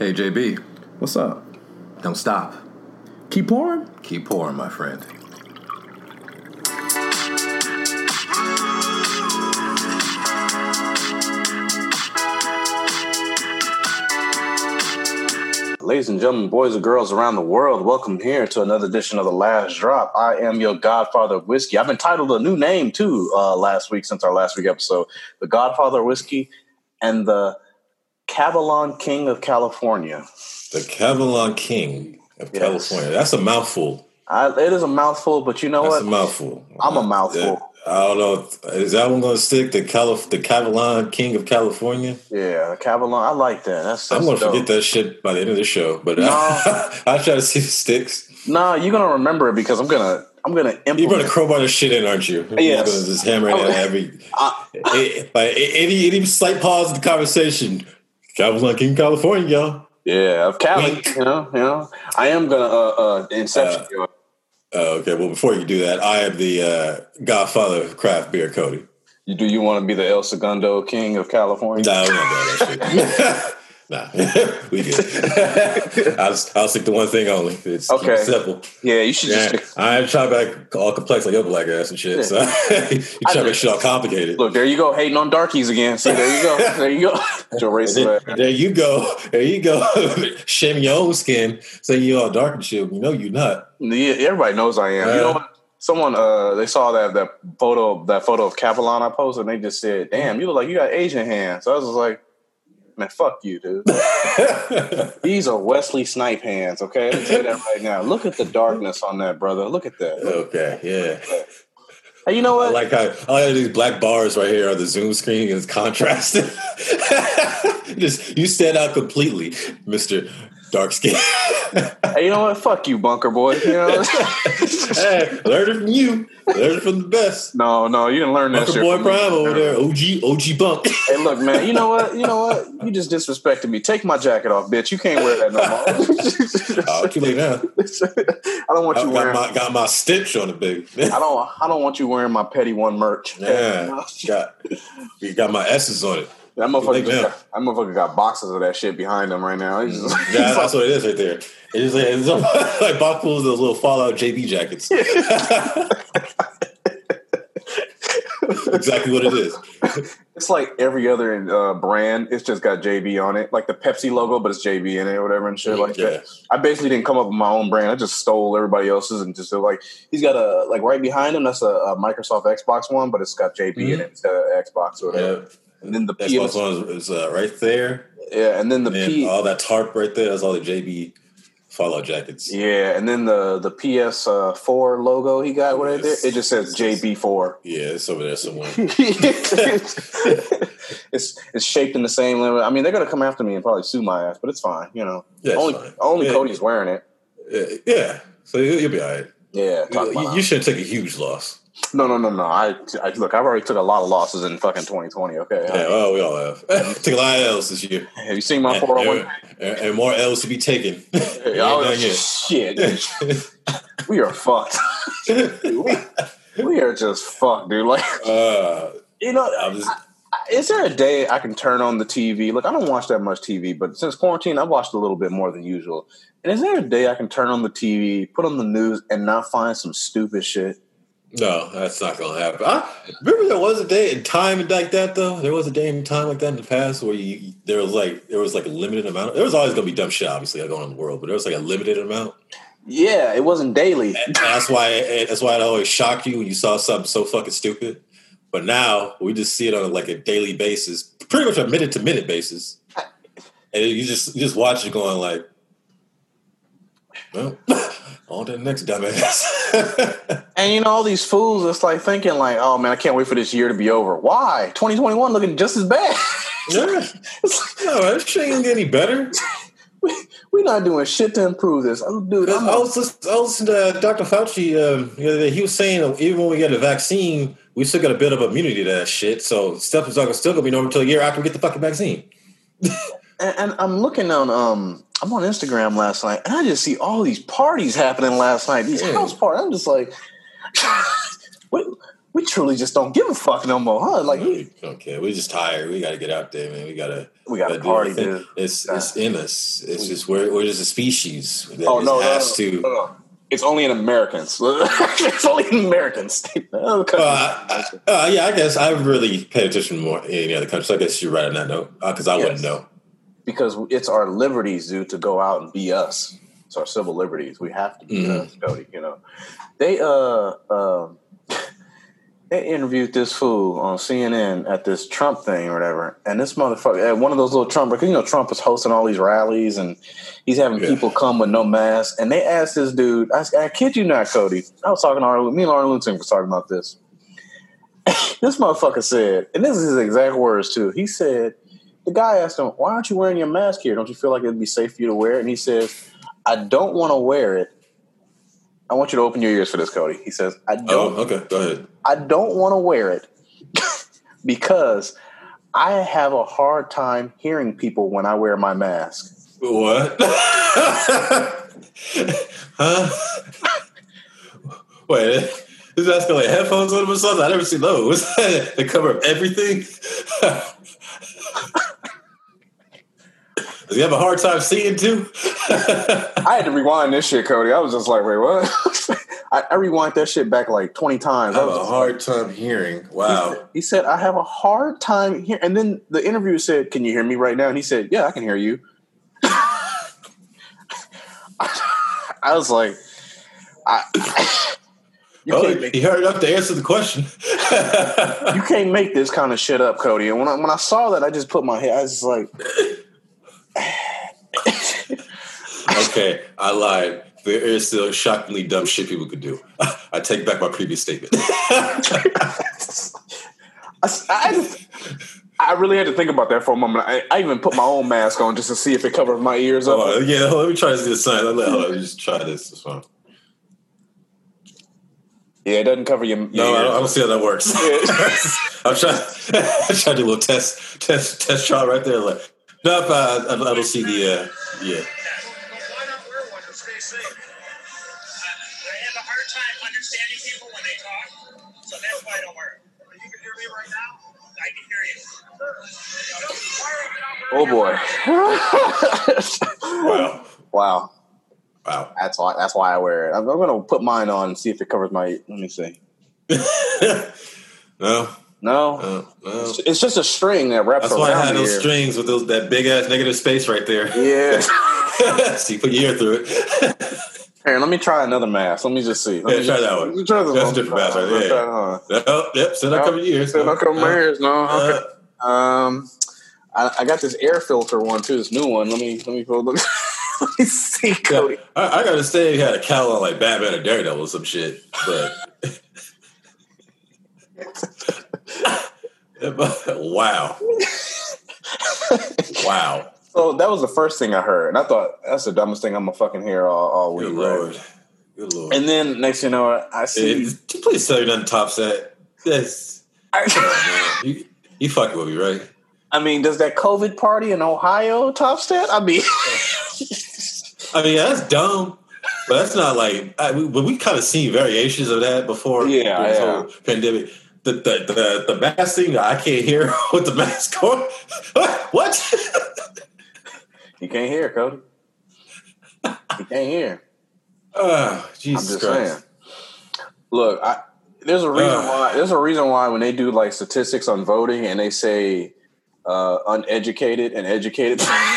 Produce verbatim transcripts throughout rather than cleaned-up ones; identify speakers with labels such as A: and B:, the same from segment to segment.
A: Hey, J B.
B: What's up?
A: Don't stop.
B: Keep pouring?
A: Keep pouring, my friend.
C: Ladies and gentlemen, boys and girls around the world, welcome here to another edition of The Last Drop. I am your Godfather of Whiskey. I've been titled a new name, too, uh, last week, since our last week episode. The Godfather of Whiskey and the Cavalon King of California.
D: The Cavalon King of
C: Yes.
D: California. That's a mouthful.
C: I, it is a mouthful, but you know
D: That's
C: what?
D: a mouthful.
C: I'm a mouthful.
D: I don't know. Is that one going to stick? The Calif- the Cavalon King of California?
C: Yeah, Cavalon. I like that. That's, that's
D: I'm going to
C: dope.
D: forget that shit by the end of the show, but
C: No.
D: I, I'll try to see if it sticks.
C: Nah, you're gonna remember it because I'm gonna I'm gonna implement.
D: You're going to crowbar the shit in, aren't you? You're
C: Yes.
D: going to just hammer it in every.
C: I-
D: eh, like any any slight pause in the conversation. Cavalon King of California, y'all.
C: Yeah, of Cali.
D: Wink.
C: You know, you know. I am gonna uh, uh inception.
D: Uh, Uh, okay, well, before you do that, I am the uh, godfather of craft beer, Cody.
C: you do you want to be the El Segundo King of California?
D: Nah, we're not doing that shit. Nah, we good. I'll, I'll stick to one thing only. It's
C: Okay.
D: keep it simple.
C: Yeah, you should
D: Yeah,
C: just
D: I ain't trying to back all complex like your black ass and shit. So you try to make shit all complicated.
C: look. There you go, hating on darkies again. See, there you go, there you go. Your
D: And
C: racist
D: then-
C: ass.
D: there you go. There you go. Shaming your own skin, saying you're all dark and shit. You know you're not.
C: Yeah, everybody knows I am. You know
D: Uh,
C: what? Someone uh, they saw that that photo that photo of Cavalon I posted, and they just said, "Damn, you look like you got Asian hands." So I was just like, "Man, fuck you, dude." These are Wesley Snipe hands. Okay, let me tell you that right now. Look at the darkness on that, brother. Look at that. Look
D: Okay, yeah.
C: Hey, you know
D: I
C: what?
D: like how I like these black bars right here on the Zoom screen is contrasted. Just you stand out completely, Mister Dark Skin.
C: Hey, you know what? Fuck you, bunker boy. You know?
D: Hey, learn it from you. Learn it from the best.
C: no, no, you didn't learn that
D: Bunker
C: shit.
D: Boy
C: from me.
D: Prime over there, O G, O G Bunk.
C: Hey, look, man. You know what? You know what? You just disrespected me. Take my jacket off, bitch. You can't wear that no more.
D: Oh, too late now.
C: I don't want
D: I
C: you
D: got
C: wearing.
D: my got my stitch on it, baby.
C: I don't. I don't want you wearing my Petty One merch.
D: Yeah, got you got my S's on it.
C: That motherfucker,
D: Like
C: just
D: now.
C: got, that motherfucker got boxes of that shit behind him right now. He's just,
D: Yeah, that's what it is right there. It's like, it's like Bach pulls those little Fallout J B jackets. Exactly what it is.
C: it's like every other uh, brand. It's just got J B on it, like the Pepsi logo, but it's J B in it or whatever and shit like
D: Yeah.
C: that. I basically didn't come up with my own brand. I just stole everybody else's and just like he's got a like right behind him. That's a, a Microsoft Xbox one, but it's got J B in
D: Mhm.
C: it instead of Xbox or whatever.
D: Yeah.
C: And then the
D: Xbox
C: P S,
D: One is, is uh, right there.
C: yeah, and then the
D: And then
C: P,
D: all that tarp right there, that's all the J B Fallout jackets.
C: yeah, and then the the P S four logo he got right there. It just says J B four.
D: Yeah, it's over there somewhere.
C: it's it's shaped in the same limit. I mean, they're gonna come after me and probably sue my ass, but it's fine. You know,
D: Yeah, it's
C: only
D: fine.
C: only
D: Yeah.
C: Cody's wearing it.
D: Yeah, yeah. So you- you'll be all right.
C: Yeah, talk
D: You,
C: about
D: you shouldn't take a huge loss.
C: no, no, no, no. I, I look. I've already took a lot of losses in fucking twenty twenty. Okay,
D: Yeah, well, we all have. Took a lot of L's this year.
C: have you seen my
D: And,
C: four oh one?
D: and, and- and more L's to be taken.
C: Hey,
D: You
C: oh,
D: ain't done yet.
C: shit, we are fucked. we, we are just fucked, dude. Like,
D: uh,
C: you know,
D: I'm just,
C: is there a day I can turn on the T V? Look, I don't watch that much T V, but since quarantine, I've watched a little bit more than usual. And is there a day I can turn on the T V, put on the news, and not find some stupid shit?
D: no, that's not going to happen. I, remember there was a day in time like that, though? There was a day in time like that in the past where you, there was like there was like a limited amount. There was always going to be dumb shit, obviously, going on in the world, but there was like a limited amount.
C: Yeah, it wasn't daily.
D: And that's why that's why it always shocked you when you saw something so fucking stupid. But now we just see it on like a daily basis, pretty much a minute to minute basis, and you just you just watch it going like, well, on to the next dumbass.
C: And you know, all these fools, it's like thinking like, oh man, I can't wait for this year to be over. Why? twenty twenty-one looking just as bad.
D: Yeah. No, that shit ain't gonna get any better.
C: We're not doing shit to improve this. Oh, dude,
D: I
C: I'm
D: was, listening, I was listening to Doctor Fauci um, the other day. He was saying that even when we get a vaccine, we still got a bit of immunity to that shit. So stuff is not still gonna be normal until a year after we get the fucking vaccine.
C: and, and I'm looking on um I'm on Instagram last night and I just see all these parties happening last night. These
D: Yeah.
C: house parties. I'm just like, what we truly just don't give a fuck no more, huh? Like,
D: we don't care. We just tired. We got to get out there, man. We got to.
C: We got to party, dude.
D: It's it's in us. It's just we're we're just a species that
C: oh no,
D: has
C: no, no,
D: to.
C: No, no. It's only in Americans. It's only in Americans.
D: uh, I, uh, yeah, I guess I really paid attention more in any other countries. I guess you're right on that note because uh, I yes. wouldn't know.
C: Because it's our liberties, dude, to go out and be us. It's our civil liberties. We have to be mm-hmm. us, Cody. You know, they uh, uh they interviewed this fool on C N N at this Trump thing or whatever, and this motherfucker at one of those little Trump, because you know Trump is hosting all these rallies and he's having yeah. people come with no mask, and they asked this dude. I, I kid you not, Cody. I was talking to Arlen, me and Arlen Luton was talking about this. This motherfucker said, and this is his exact words too. He said. The guy asked him, why aren't you wearing your mask here? Don't you feel like it'd be safe for you to wear it? And he says, I don't want to wear it. I want you to open your ears for this, Cody. He says, I don't.
D: Oh, okay. Go ahead.
C: I don't want to wear it because I have a hard time hearing people when I wear my mask.
D: What? Huh? Wait, is that like headphones on them or something? I never seen those. They cover up everything. Does he have a hard time seeing too?
C: I had to rewind this shit, Cody. I was just like, wait, what? I, I rewind that shit back like twenty times.
D: I have
C: I
D: a hard like, time hearing. Wow.
C: He said, he said, I have a hard time hearing. And then the interviewer said, can you hear me right now? And he said, yeah, I can hear you. I was like, I... You
D: oh, he hurried up to answer the question.
C: You can't make this kind of shit up, Cody. And when I, when I saw that, I just put my head, I was just like...
D: Okay, I lied. There is still shockingly dumb shit people could do. I take back my previous statement.
C: I, I, just, I really had to think about that for a moment. I, I even put my own mask on just to see if it covers my ears up.
D: Oh, yeah, let me try to see the sign. Let, let me just try this. It's fine.
C: Yeah, it doesn't cover your. your
D: no, I don't, I don't see how that works. I'm trying. I'm trying to do a little test, test, test shot right there. Like, no, if I, I, I don't see the. Uh, yeah.
E: Why not wear one to stay safe? I have a hard time understanding people when they talk, so that's why I don't wear it. You can hear me right now. I can hear you.
C: Oh boy!
D: Wow!
C: Wow!
D: Wow!
C: That's why. That's why I wear it. I'm, I'm going to put mine on and see if it covers my. Let me see.
D: No.
C: No,
D: uh, no.
C: It's, it's just a string that wraps
D: That's
C: around.
D: That's why I had those
C: ear.
D: strings with those that big ass negative space right there.
C: Yeah.
D: So you put your ear through it.
C: Here, let me try another mask. Let me just see. Let
D: yeah,
C: me
D: try
C: just,
D: that one.
C: Try this
D: That's
C: one.
D: a different mask right there. Yeah. Oh, yep. Still not
C: no,
D: covering your ears.
C: Still
D: no.
C: not covering my
D: uh,
C: ears. No. Okay.
D: Uh,
C: um, I, I got this air filter one too. This new one. Let me let me go look. Let me see, Cody.
D: Yeah, I, I gotta say, he had a cowl on like Batman or Daredevil or some shit, but. Wow. Wow.
C: So that was the first thing I heard. And I thought, that's the dumbest thing I'm going to fucking hear all, all week.
D: Good Lord.
C: Right?
D: Good Lord.
C: And then next thing you know, I see.
D: Hey, please tell you nothing top set. Yes. Come on, man. You, you fucking with me, right?
C: I mean, does that COVID party in Ohio top set? I mean.
D: I mean, that's dumb. But that's not like. I, we, but we kind of seen variations of that before.
C: Yeah.
D: This
C: yeah.
D: whole pandemic. The, the the the mask thing, I can't hear with the mask on. What?
C: You can't hear, Cody. You can't hear.
D: Oh, Jesus
C: I'm just
D: Christ.
C: saying. Look, I, there's a reason uh, why. There's a reason why when they do like statistics on voting and they say uh, uneducated and educated,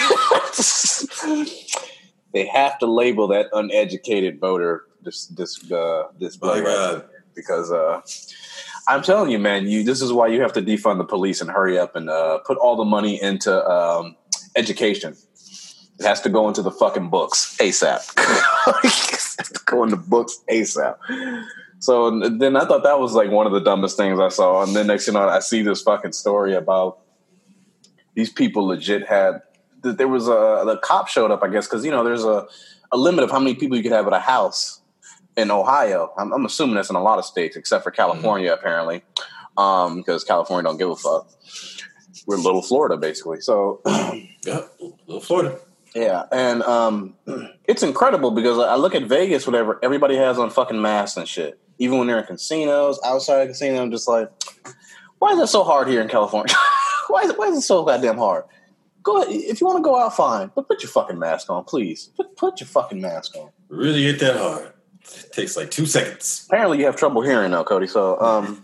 C: they have to label that uneducated voter this this uh, this
D: my
C: right
D: God.
C: Because. Uh, I'm telling you, man, you this is why you have to defund the police and hurry up and uh, put all the money into um, education. It has to go into the fucking books ASAP. It has to go in the books ASAP. So then I thought that was like one of the dumbest things I saw. And then next thing you know, I see this fucking story about these people legit had there was a the cop showed up, I guess, because you know there's a, a limit of how many people you could have at a house. In Ohio, I'm, I'm assuming that's in a lot of states, except for California, mm-hmm. apparently, um, because California don't give a fuck. We're little Florida, basically. So,
D: yeah, little Florida.
C: Yeah, and um, it's incredible because I look at Vegas, whatever, everybody has on fucking masks and shit. even when they're in casinos, outside the casino, I'm just like, why is it so hard here in California? why is it, why is it so goddamn hard? Go ahead. If you want to go out, fine, but put your fucking mask on, please. Put, put your fucking mask on.
D: Really ain't that hard. It takes like two seconds.
C: Apparently, you have trouble hearing now, Cody. So, um,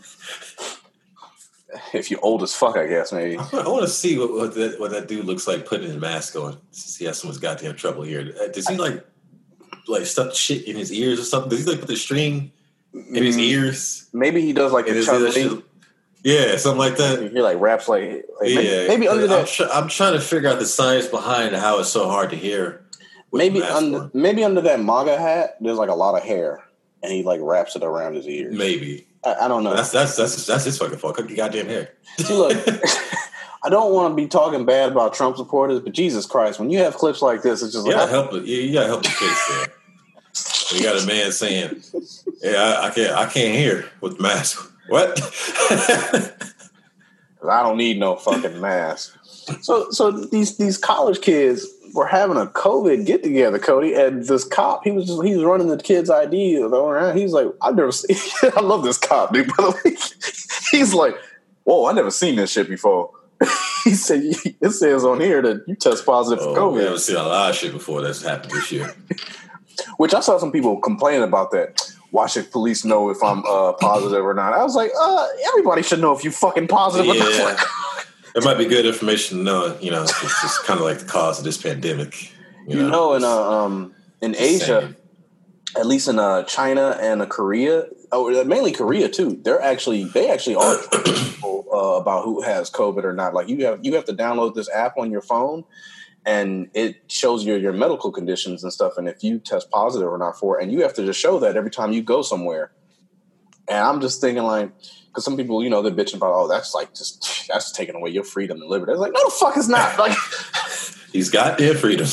C: if you're old as fuck, I guess maybe.
D: I want to see what, what that what that dude looks like putting his mask on. Since he has so much goddamn trouble here. Does he like like stuff shit in his ears or something? Does he like put the string in his ears?
C: Maybe he does like
D: And
C: a
D: is it that
C: Charlie.
D: shit- Yeah, something like that.
C: You hear like raps like, like maybe,
D: Yeah,
C: maybe under
D: I'm,
C: that.
D: tr- I'm trying to figure out the science behind how it's so hard to hear. with
C: Maybe
D: the mask
C: under
D: on.
C: maybe under that MAGA hat, there's like a lot of hair, and he like wraps it around his ears.
D: Maybe
C: I, I don't know.
D: that's that's that's that's his fucking fault. Cut your goddamn hair.
C: See, look, I don't want to be talking bad about Trump supporters, but Jesus Christ, when you have clips like this, it's just
D: You
C: like
D: gotta help it. You, you gotta help the kids there. You got a man saying, "Yeah, I, I can't, I can't hear with the mask." What?
C: I don't need no fucking mask. So, so these these college kids were having a COVID get together, Cody, and this cop, he was just he was running the kids' I D around. He's like, I've never seen. I love this cop, dude. By the way, he's like, whoa, I never seen this shit before. He said, it says on here that you test positive for
D: Oh, we
C: COVID,
D: haven't seen a lot of shit before that's happened this year.
C: which I saw some people complaining about that. Why should police know if I'm uh, positive or not? I was like, uh, everybody should know if you fucking positive or not.
D: Yeah, it might be good information to know. You know, it's just kind of like the cause of this pandemic. You,
C: You
D: know,
C: know, in uh, um in
D: Just
C: Asia,
D: saying.
C: at least in uh, China and uh, Korea, oh, mainly Korea too. They're actually they actually are people uh, about who has COVID or not. Like you have you have to download this app on your phone, and it shows you your medical conditions and stuff, and if you test positive or not for it, and you have to just show that every time you go somewhere. And I'm just thinking like, because some people, you know, they're bitching about, oh, that's like just that's taking away your freedom and liberty. It's like, no, the fuck it's not. Like,
D: he's got their freedoms.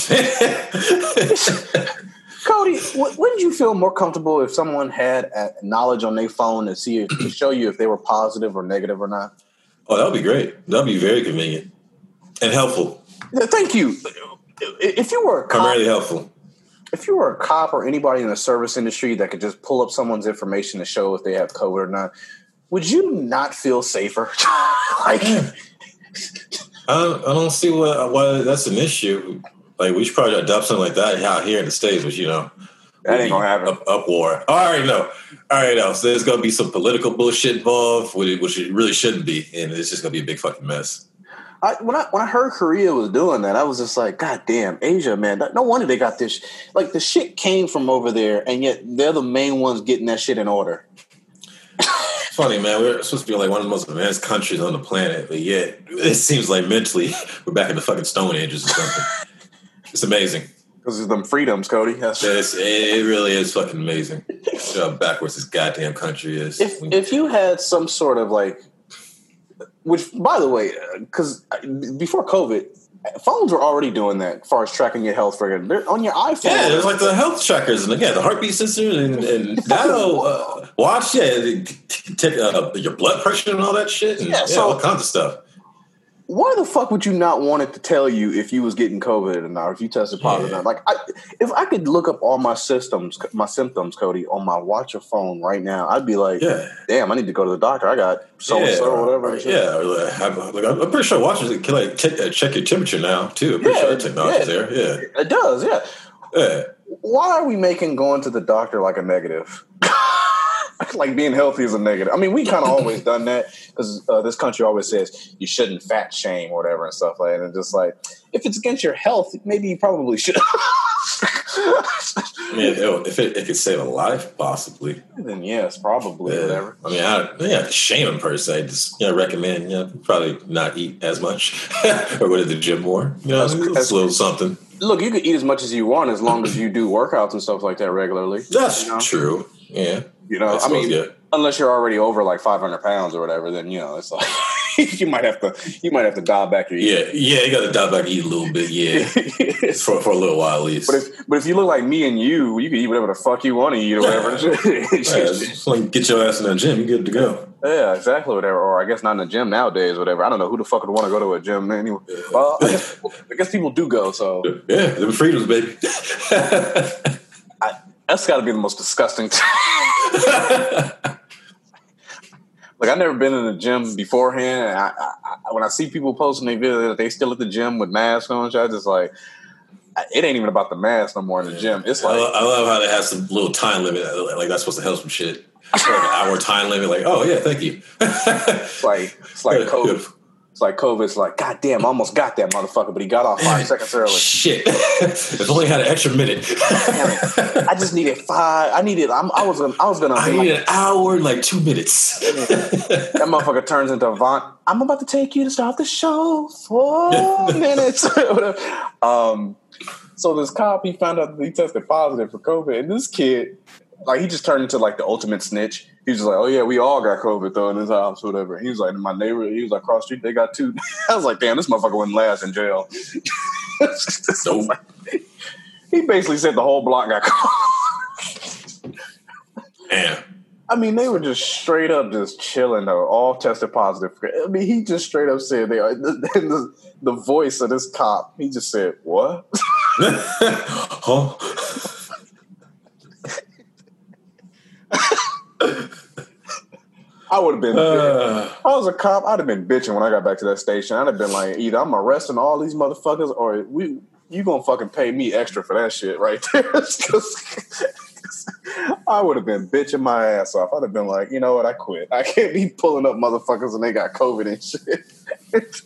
C: Cody, w- wouldn't you feel more comfortable if someone had uh, knowledge on their phone to see if, to show you if they were positive or negative or not?
D: Oh, that would be great. That would be very convenient and helpful.
C: Yeah, thank you. If you were a cop,
D: Primarily helpful.
C: if you were a cop or anybody in the service industry that could just pull up someone's information to show if they have COVID or not, would you not feel safer? Like,
D: I don't, I don't see why, why that's an issue. Like, we should probably adopt something like that out here in the States, which, you know,
C: That ain't gonna happen.
D: Up, up war. All right, no. All right, no. So there's going to be some political bullshit involved, which it really shouldn't be. And it's just going to be a big fucking mess.
C: I, when I when I heard Korea was doing that, I was just like, God damn, Asia, man. No wonder they got this. Like, the shit came from over there, and yet they're the main ones getting that shit in order.
D: Funny, man. We're supposed to be like one of the most advanced countries on the planet, but yet it seems like mentally we're back in the fucking Stone Ages or something. It's amazing.
C: Because it's them freedoms, Cody. That's,
D: It's, it really is fucking amazing. How backwards this goddamn country is.
C: if if you had some sort of like, which by the way, because before COVID, phones were already doing that as far as tracking your health record. They're on your iPhone.
D: Yeah, there's like the health trackers and again the heartbeat sensor and, and that'll uh, watch yeah take uh, your blood pressure and all that shit and
C: Yeah,
D: yeah,
C: so-
D: all kinds of stuff.
C: Why the fuck would you not want it to tell you if you was getting COVID or not, or if you tested positive?
D: Yeah.
C: Or not? Like, I, if I could look up all my systems, my symptoms, Cody, on my watch or phone right now, I'd be like,
D: Yeah,
C: damn, I need to go to the doctor. I got so and
D: yeah,
C: so or whatever.
D: or-
C: and shit.
D: yeah. Or like, I'm, like, I'm pretty sure watches can like check, uh, check your temperature now too. I'm pretty
C: Yeah,
D: sure that technology's
C: yeah.
D: there. Yeah,
C: It does, yeah.
D: yeah.
C: Why are we making going to the doctor like a negative? Like being healthy is a negative. I mean, we kind of always done that because uh, this country always says you shouldn't fat shame or whatever and stuff like that. And just like, if it's against your health, maybe you probably should.
D: I mean, it, if it, it could save a life, possibly.
C: Then yes, probably,
D: Yeah.
C: whatever.
D: I mean, I don't yeah, to shame him per se. Just you know, recommend you know, probably not eat as much or go to the gym more. You know,
C: That's-
D: it's
C: that's-
D: a little something.
C: Look, you can eat as much as you want as long as you do workouts and stuff like that regularly.
D: That's
C: you know?
D: true. Yeah.
C: You know,
D: I
C: I,
D: suppose,
C: mean,
D: yeah.
C: unless you're already over like five hundred pounds or whatever, then you know it's like you might have to you might have to dial back your
D: Yeah, yeah, you got to dial back and eat a little bit, yeah, for for a little while at least.
C: But if but if you look like me and you, you can eat whatever the fuck you want to eat or whatever.
D: Yeah, just like get your ass in the gym, you're good to go.
C: Yeah, exactly, whatever. Or I guess not in the gym nowadays, whatever. I don't know who the fuck would want to go to a gym anyway. Well, I guess, I guess people do go, so
D: Yeah, them freedoms, baby.
C: I, that's got to be the most disgusting. Like, I've never been in a gym beforehand. And I, I, I, when I see people posting their video that they still at the gym with masks on, I just like, it ain't even about the mask no more in the yeah. gym. It's like
D: I love, I love how they have some little time limit. Like that's supposed to help some shit. Like an hour time limit. Like, oh yeah, thank you.
C: It's like it's like COVID. It's like COVID. It's like, God damn, I almost got that motherfucker, but he got off five seconds early.
D: Shit. If only had an extra minute.
C: I just needed five. I needed. I'm, I was. Gonna, I was gonna.
D: I needed like, an hour and like two minutes.
C: That motherfucker turns into Avant. I'm about to take you to start the show. Four minutes. um. So this cop, he found out that he tested positive for COVID, and this kid, like, he just turned into like the ultimate snitch. He was just like, "Oh yeah, we all got COVID though in this house, whatever." He was like, "In my neighborhood," he was like, "Cross street, they got two." I was like, "Damn, this motherfucker wouldn't last in jail." So like, he basically said the whole block got COVID.
D: Damn.
C: I mean, they were just straight up just chilling though, all tested positive. I mean, he just straight up said they are. The, the voice of this cop, he just said, "What?"
D: Huh?
C: I would have been. Uh, I was a cop. I'd have been bitching when I got back to that station. I'd have been like, either I'm arresting all these motherfuckers, or we you gonna fucking pay me extra for that shit right there. I would have been bitching my ass off. I'd have been like, you know what? I quit. I can't be pulling up motherfuckers and they got COVID and shit.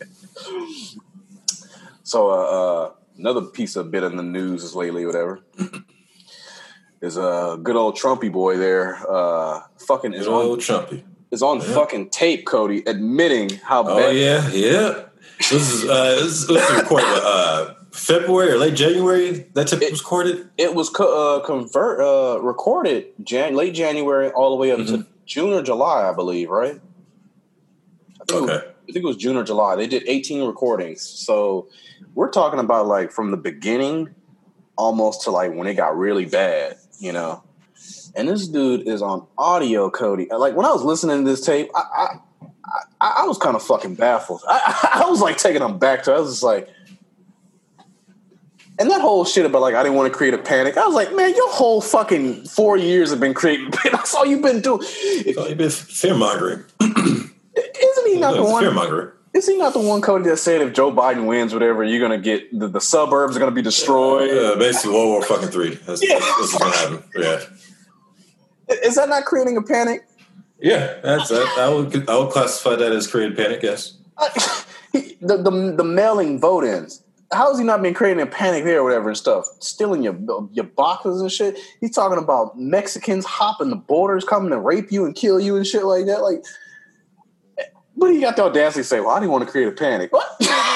C: So, uh, uh, another piece of bit in the news is lately, whatever, is a uh, good old Trumpy boy there. Uh, fucking is
D: good
C: on
D: old Trumpy.
C: Is on yeah. fucking tape, Cody, admitting how
D: oh,
C: bad.
D: Oh yeah, yeah. This is uh, this, this is recorded uh, February or late January. That tip was recorded.
C: It was co- uh, convert uh, recorded Jan- late January all the way up mm-hmm. to June or July, I believe. Right? I think
D: okay.
C: It was, I think it was June or July. They did eighteen recordings. So we're talking about like from the beginning almost to like when it got really bad, you know. And this dude is on audio, Cody. Like when I was listening to this tape, I I, I, I was kind of fucking baffled. I, I was like taking them back to. I was just like, and that whole shit about like I didn't want to create a panic. I was like, man, your whole fucking four years have been creating. That's all you've been doing.
D: That's all you've been fear mongering.
C: Isn't he not the one?
D: Fear mongering.
C: Is he not the one, Cody, that said if Joe Biden wins, whatever, you're gonna get the, the suburbs are gonna be destroyed?
D: Yeah, basically World War fucking three. That's,
C: yeah.
D: that's what's gonna happen. Yeah.
C: Is that not creating a panic?
D: Yeah, that's that. I would I would classify that as creating panic. Yes.
C: the, the the mailing vote-ins. How has he not been creating a panic there, or whatever, and stuff? Stealing your your boxes and shit. He's talking about Mexicans hopping the borders, coming to rape you and kill you and shit like that. Like, but he got the audacity to say, "Well, I didn't want to create a panic." What?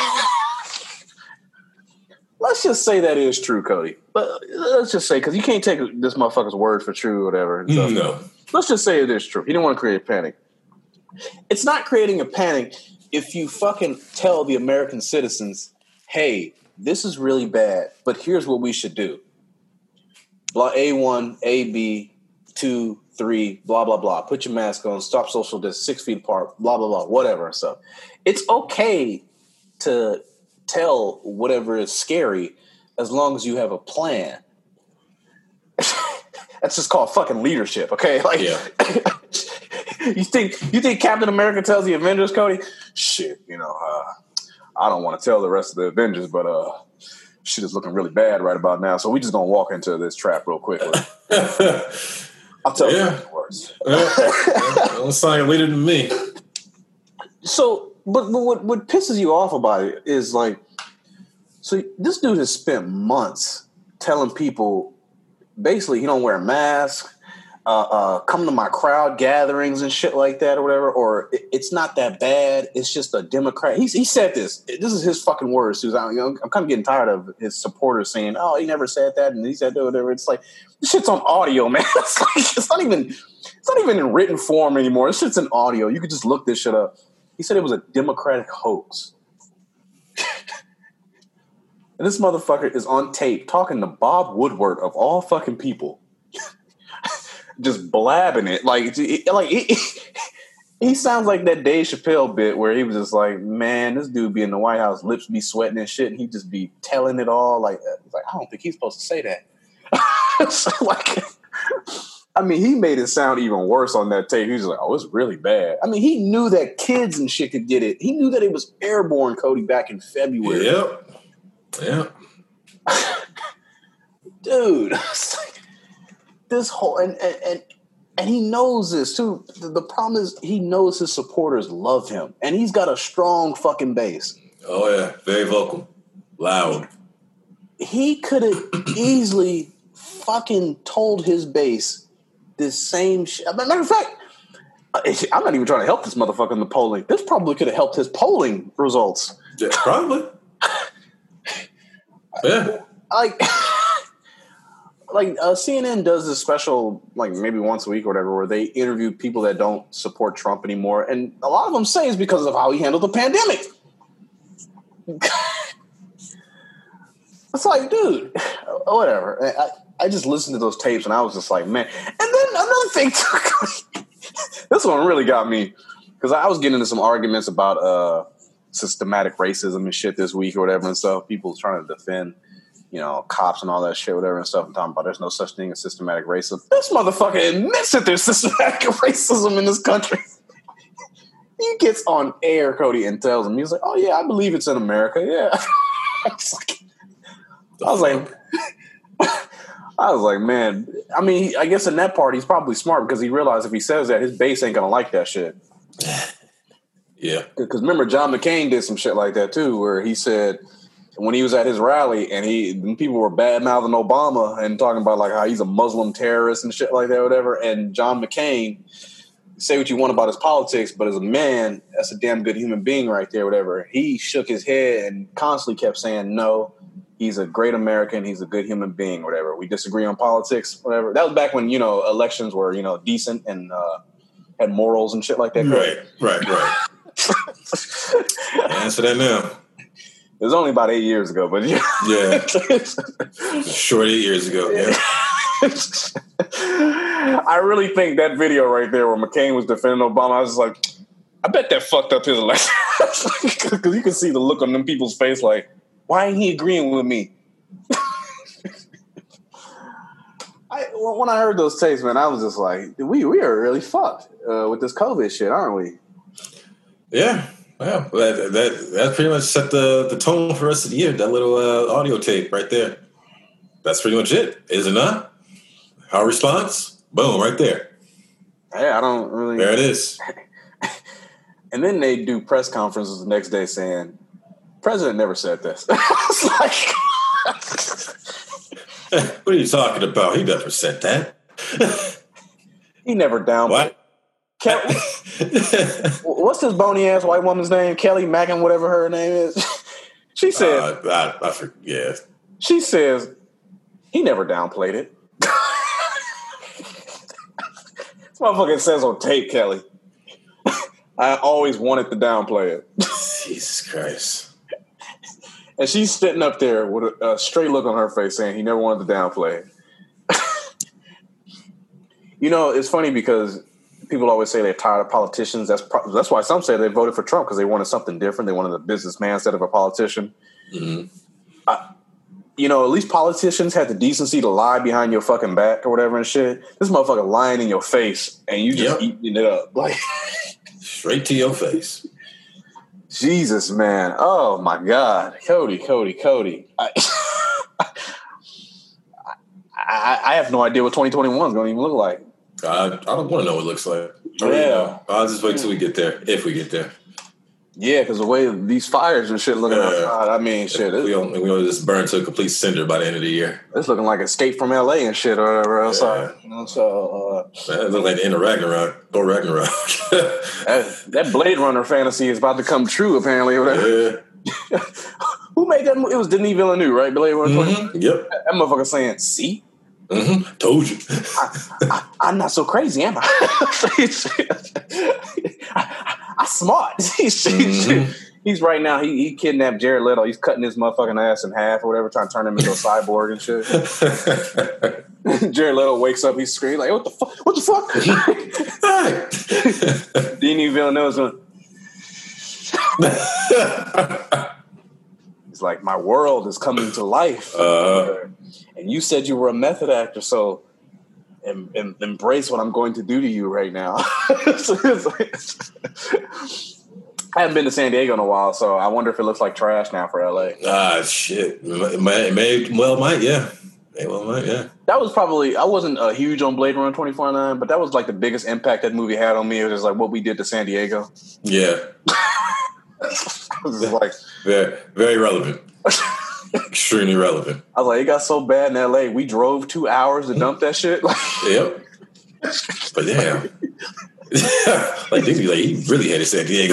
C: Let's just say that is true, Cody. But let's just say, because you can't take this motherfucker's word for true or whatever. So
D: no.
C: Let's just say it is true. He didn't want to create a panic. It's not creating a panic if you fucking tell the American citizens, hey, this is really bad, but here's what we should do. Blah, A one, A, B, two, three, blah, blah, blah. Put your mask on, stop social distance, six feet apart, blah, blah, blah, whatever and stuff. It's okay to tell whatever is scary as long as you have a plan. That's just called fucking leadership, okay? Like,
D: yeah.
C: you think you think Captain America tells the Avengers, Cody? Shit, you know, uh, I don't want to tell the rest of the Avengers, but uh, shit is looking really bad right about now. So we just gonna walk into this trap real quickly. I'll tell
D: yeah.
C: you what it works.
D: Yeah. Don't sound like a leader to me.
C: So, but, but what what pisses you off about it is like, so this dude has spent months telling people. Basically, he don't wear a mask, uh, uh, come to my crowd gatherings and shit like that or whatever, or it, it's not that bad. It's just a Democrat. He, he said this. This is his fucking words, Susan. I'm, you know, I'm kind of getting tired of his supporters saying, oh, he never said that and he said that or whatever. It's like, this shit's on audio, man. It's, like, it's, not even, it's not even in written form anymore. This shit's in audio. You could just look this shit up. He said it was a Democratic hoax. And this motherfucker is on tape talking to Bob Woodward of all fucking people, just blabbing it like, like he, he sounds like that Dave Chappelle bit where he was just like, "Man, this dude be in the White House, lips be sweating and shit, and he just be telling it all like, like I don't think he's supposed to say that." So like, I mean, he made it sound even worse on that tape. He was like, "Oh, it's really bad." I mean, he knew that kids and shit could get it. He knew that it was airborne, Cody, back in February.
D: Yep. Yep.
C: Dude, this whole and, and and and he knows this too. The, the problem is he knows his supporters love him, and he's got a strong fucking base.
D: Oh yeah, very vocal, loud.
C: He could have easily fucking told his base this same shit. Matter of fact, I'm not even trying to help this motherfucker in the polling. This probably could have helped his polling results.
D: Yeah, probably. Yeah.
C: Like, like uh, C N N does this special, like maybe once a week or whatever, where they interview people that don't support Trump anymore, and a lot of them say it's because of how he handled the pandemic. It's like, dude, whatever. I, I just listened to those tapes and I was just like, man. And then another thing, this one really got me because I was getting into some arguments about uh, systematic racism and shit this week or whatever and stuff. People trying to defend, you know, cops and all that shit, whatever and stuff. I'm talking about there's no such thing as systematic racism. This motherfucker admits that there's systematic racism in this country. He gets on air, Cody, and tells him, he's like, oh, yeah, I believe it's in America. Yeah. I was like, I was like, I was like, man, I mean, I guess in that part, he's probably smart because he realized if he says that, his base ain't going to like that shit.
D: Yeah.
C: Because remember, John McCain did some shit like that too, where he said when he was at his rally and he and people were bad-mouthing Obama and talking about like how he's a Muslim terrorist and shit like that, whatever. And John McCain, say what you want about his politics, but as a man, that's a damn good human being right there, whatever. He shook his head and constantly kept saying, no, he's a great American. He's a good human being, whatever. We disagree on politics, whatever. That was back when, you know, elections were, you know, decent and uh, had morals and shit like that.
D: Right, right, right. Answer that now.
C: It was only about eight years ago, but yeah.
D: Yeah. Short eight years ago, yeah.
C: I really think that video right there where McCain was defending Obama, I was just like, I bet that fucked up his election. Because you can see the look on them people's face like, why ain't he agreeing with me? I, when I heard those tapes, man, I was just like, we we are really fucked uh, with this COVID shit, aren't we?
D: Yeah. Well, that, that that pretty much set the, the tone for the rest of the year, that little uh, audio tape right there. That's pretty much it, is it not? Our response? Boom, right there.
C: Hey, I don't really...
D: There it is.
C: And then they do press conferences the next day saying, President never said this. It's like...
D: What are you talking about? He never said that.
C: He never down.
D: What?
C: Kel- What's this bony ass white woman's name? Kelly Mackin, whatever her name is. She said,
D: uh, I, I forget. Yeah.
C: She says, he never downplayed it. This motherfucker says on tape, Kelly. I always wanted to downplay it.
D: Jesus Christ.
C: And she's sitting up there with a, a straight look on her face saying he never wanted to downplay it. You know, it's funny because people always say they're tired of politicians. That's pro- that's why some say they voted for Trump because they wanted something different. They wanted a businessman instead of a politician. Mm-hmm. I, you know, at least politicians had the decency to lie behind your fucking back or whatever and shit. This motherfucker lying in your face and you just yep. eating it up. Like
D: straight to your face.
C: Jesus, man. Oh, my God. Cody, Cody, Cody. I, I, I have no idea what twenty twenty-one is going to even look like.
D: I, I don't want to know what it looks like. I
C: yeah.
D: Know. I'll just wait till we get there, if we get there.
C: Yeah, because the way these fires and shit looking yeah. outside, I mean, shit.
D: We don't, we don't just burn to a complete cinder by the end of the year.
C: It's looking like Escape from L A and shit or whatever else.
D: Yeah.
C: You know, so, uh,
D: it looks like the end of Ragnarok. Go Ragnarok.
C: that, that Blade Runner fantasy is about to come true, apparently. Or whatever. Yeah. Who made that? It was Denis Villeneuve, right? Blade Runner.
D: Mm-hmm. Yep.
C: That motherfucker saying, see?
D: Mm-hmm. Told you.
C: I, I, I'm not so crazy, am I? I I'm smart. Mm-hmm. He's right now, he, he kidnapped Jared Leto. He's cutting his motherfucking ass in half or whatever, trying to turn him into a cyborg and shit. Jared Leto wakes up, he's screaming like, what the fuck? What the fuck? Denis Villeneuve's going, it's like, my world is coming to life.
D: Uh,
C: and you said you were a method actor, so em, em, embrace what I'm going to do to you right now. It's like, I haven't been to San Diego in a while, so I wonder if it looks like trash now for L A.
D: Ah, shit. It may, it may well might, yeah. May well might, yeah.
C: That was probably, I wasn't uh, huge on Blade Runner twenty forty-nine, but that was like the biggest impact that movie had on me. It was just like what we did to San Diego.
D: Yeah.
C: I was just like,
D: very, very relevant. Extremely relevant.
C: I was like, it got so bad in L A. We drove two hours to dump that shit.
D: Yep. But damn. Like, dude, like, he really hated San Diego.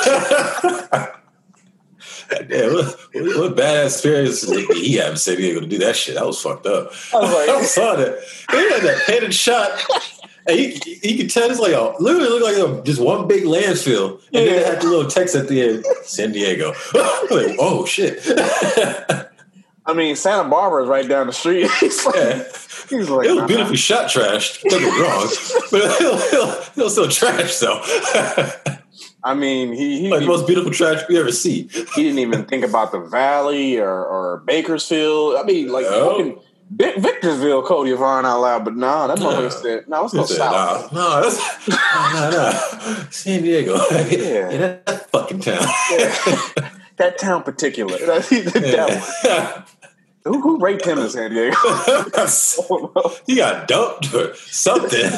D: Damn, what, what, what bad experience did he have in San Diego to do that shit? That was fucked up.
C: I was like,
D: I saw that. He had that headed shot. And he, he could tell it's like a literally looked like a, just one big landfill. And yeah. Then they had the little text at the end, San Diego. Like, oh shit.
C: I mean, Santa Barbara is right down the street. He's like,
D: yeah.
C: he's like,
D: it was
C: nah.
D: beautifully shot trash. Don't get me wrong. But it was still trash though.
C: I mean, he, he
D: like the most beautiful trash we ever see.
C: He didn't even think about the Valley or, or Bakersfield. I mean, like
D: no.
C: fucking Victorsville, Cody Yvonne out loud, but nah, that motherfucker no. said, "No, let's go south."
D: No, no, that's, no, no, no, San Diego. Yeah, yeah that, that fucking town.
C: Yeah. That town particular. that who, who raped him in San Diego?
D: He got dumped or something.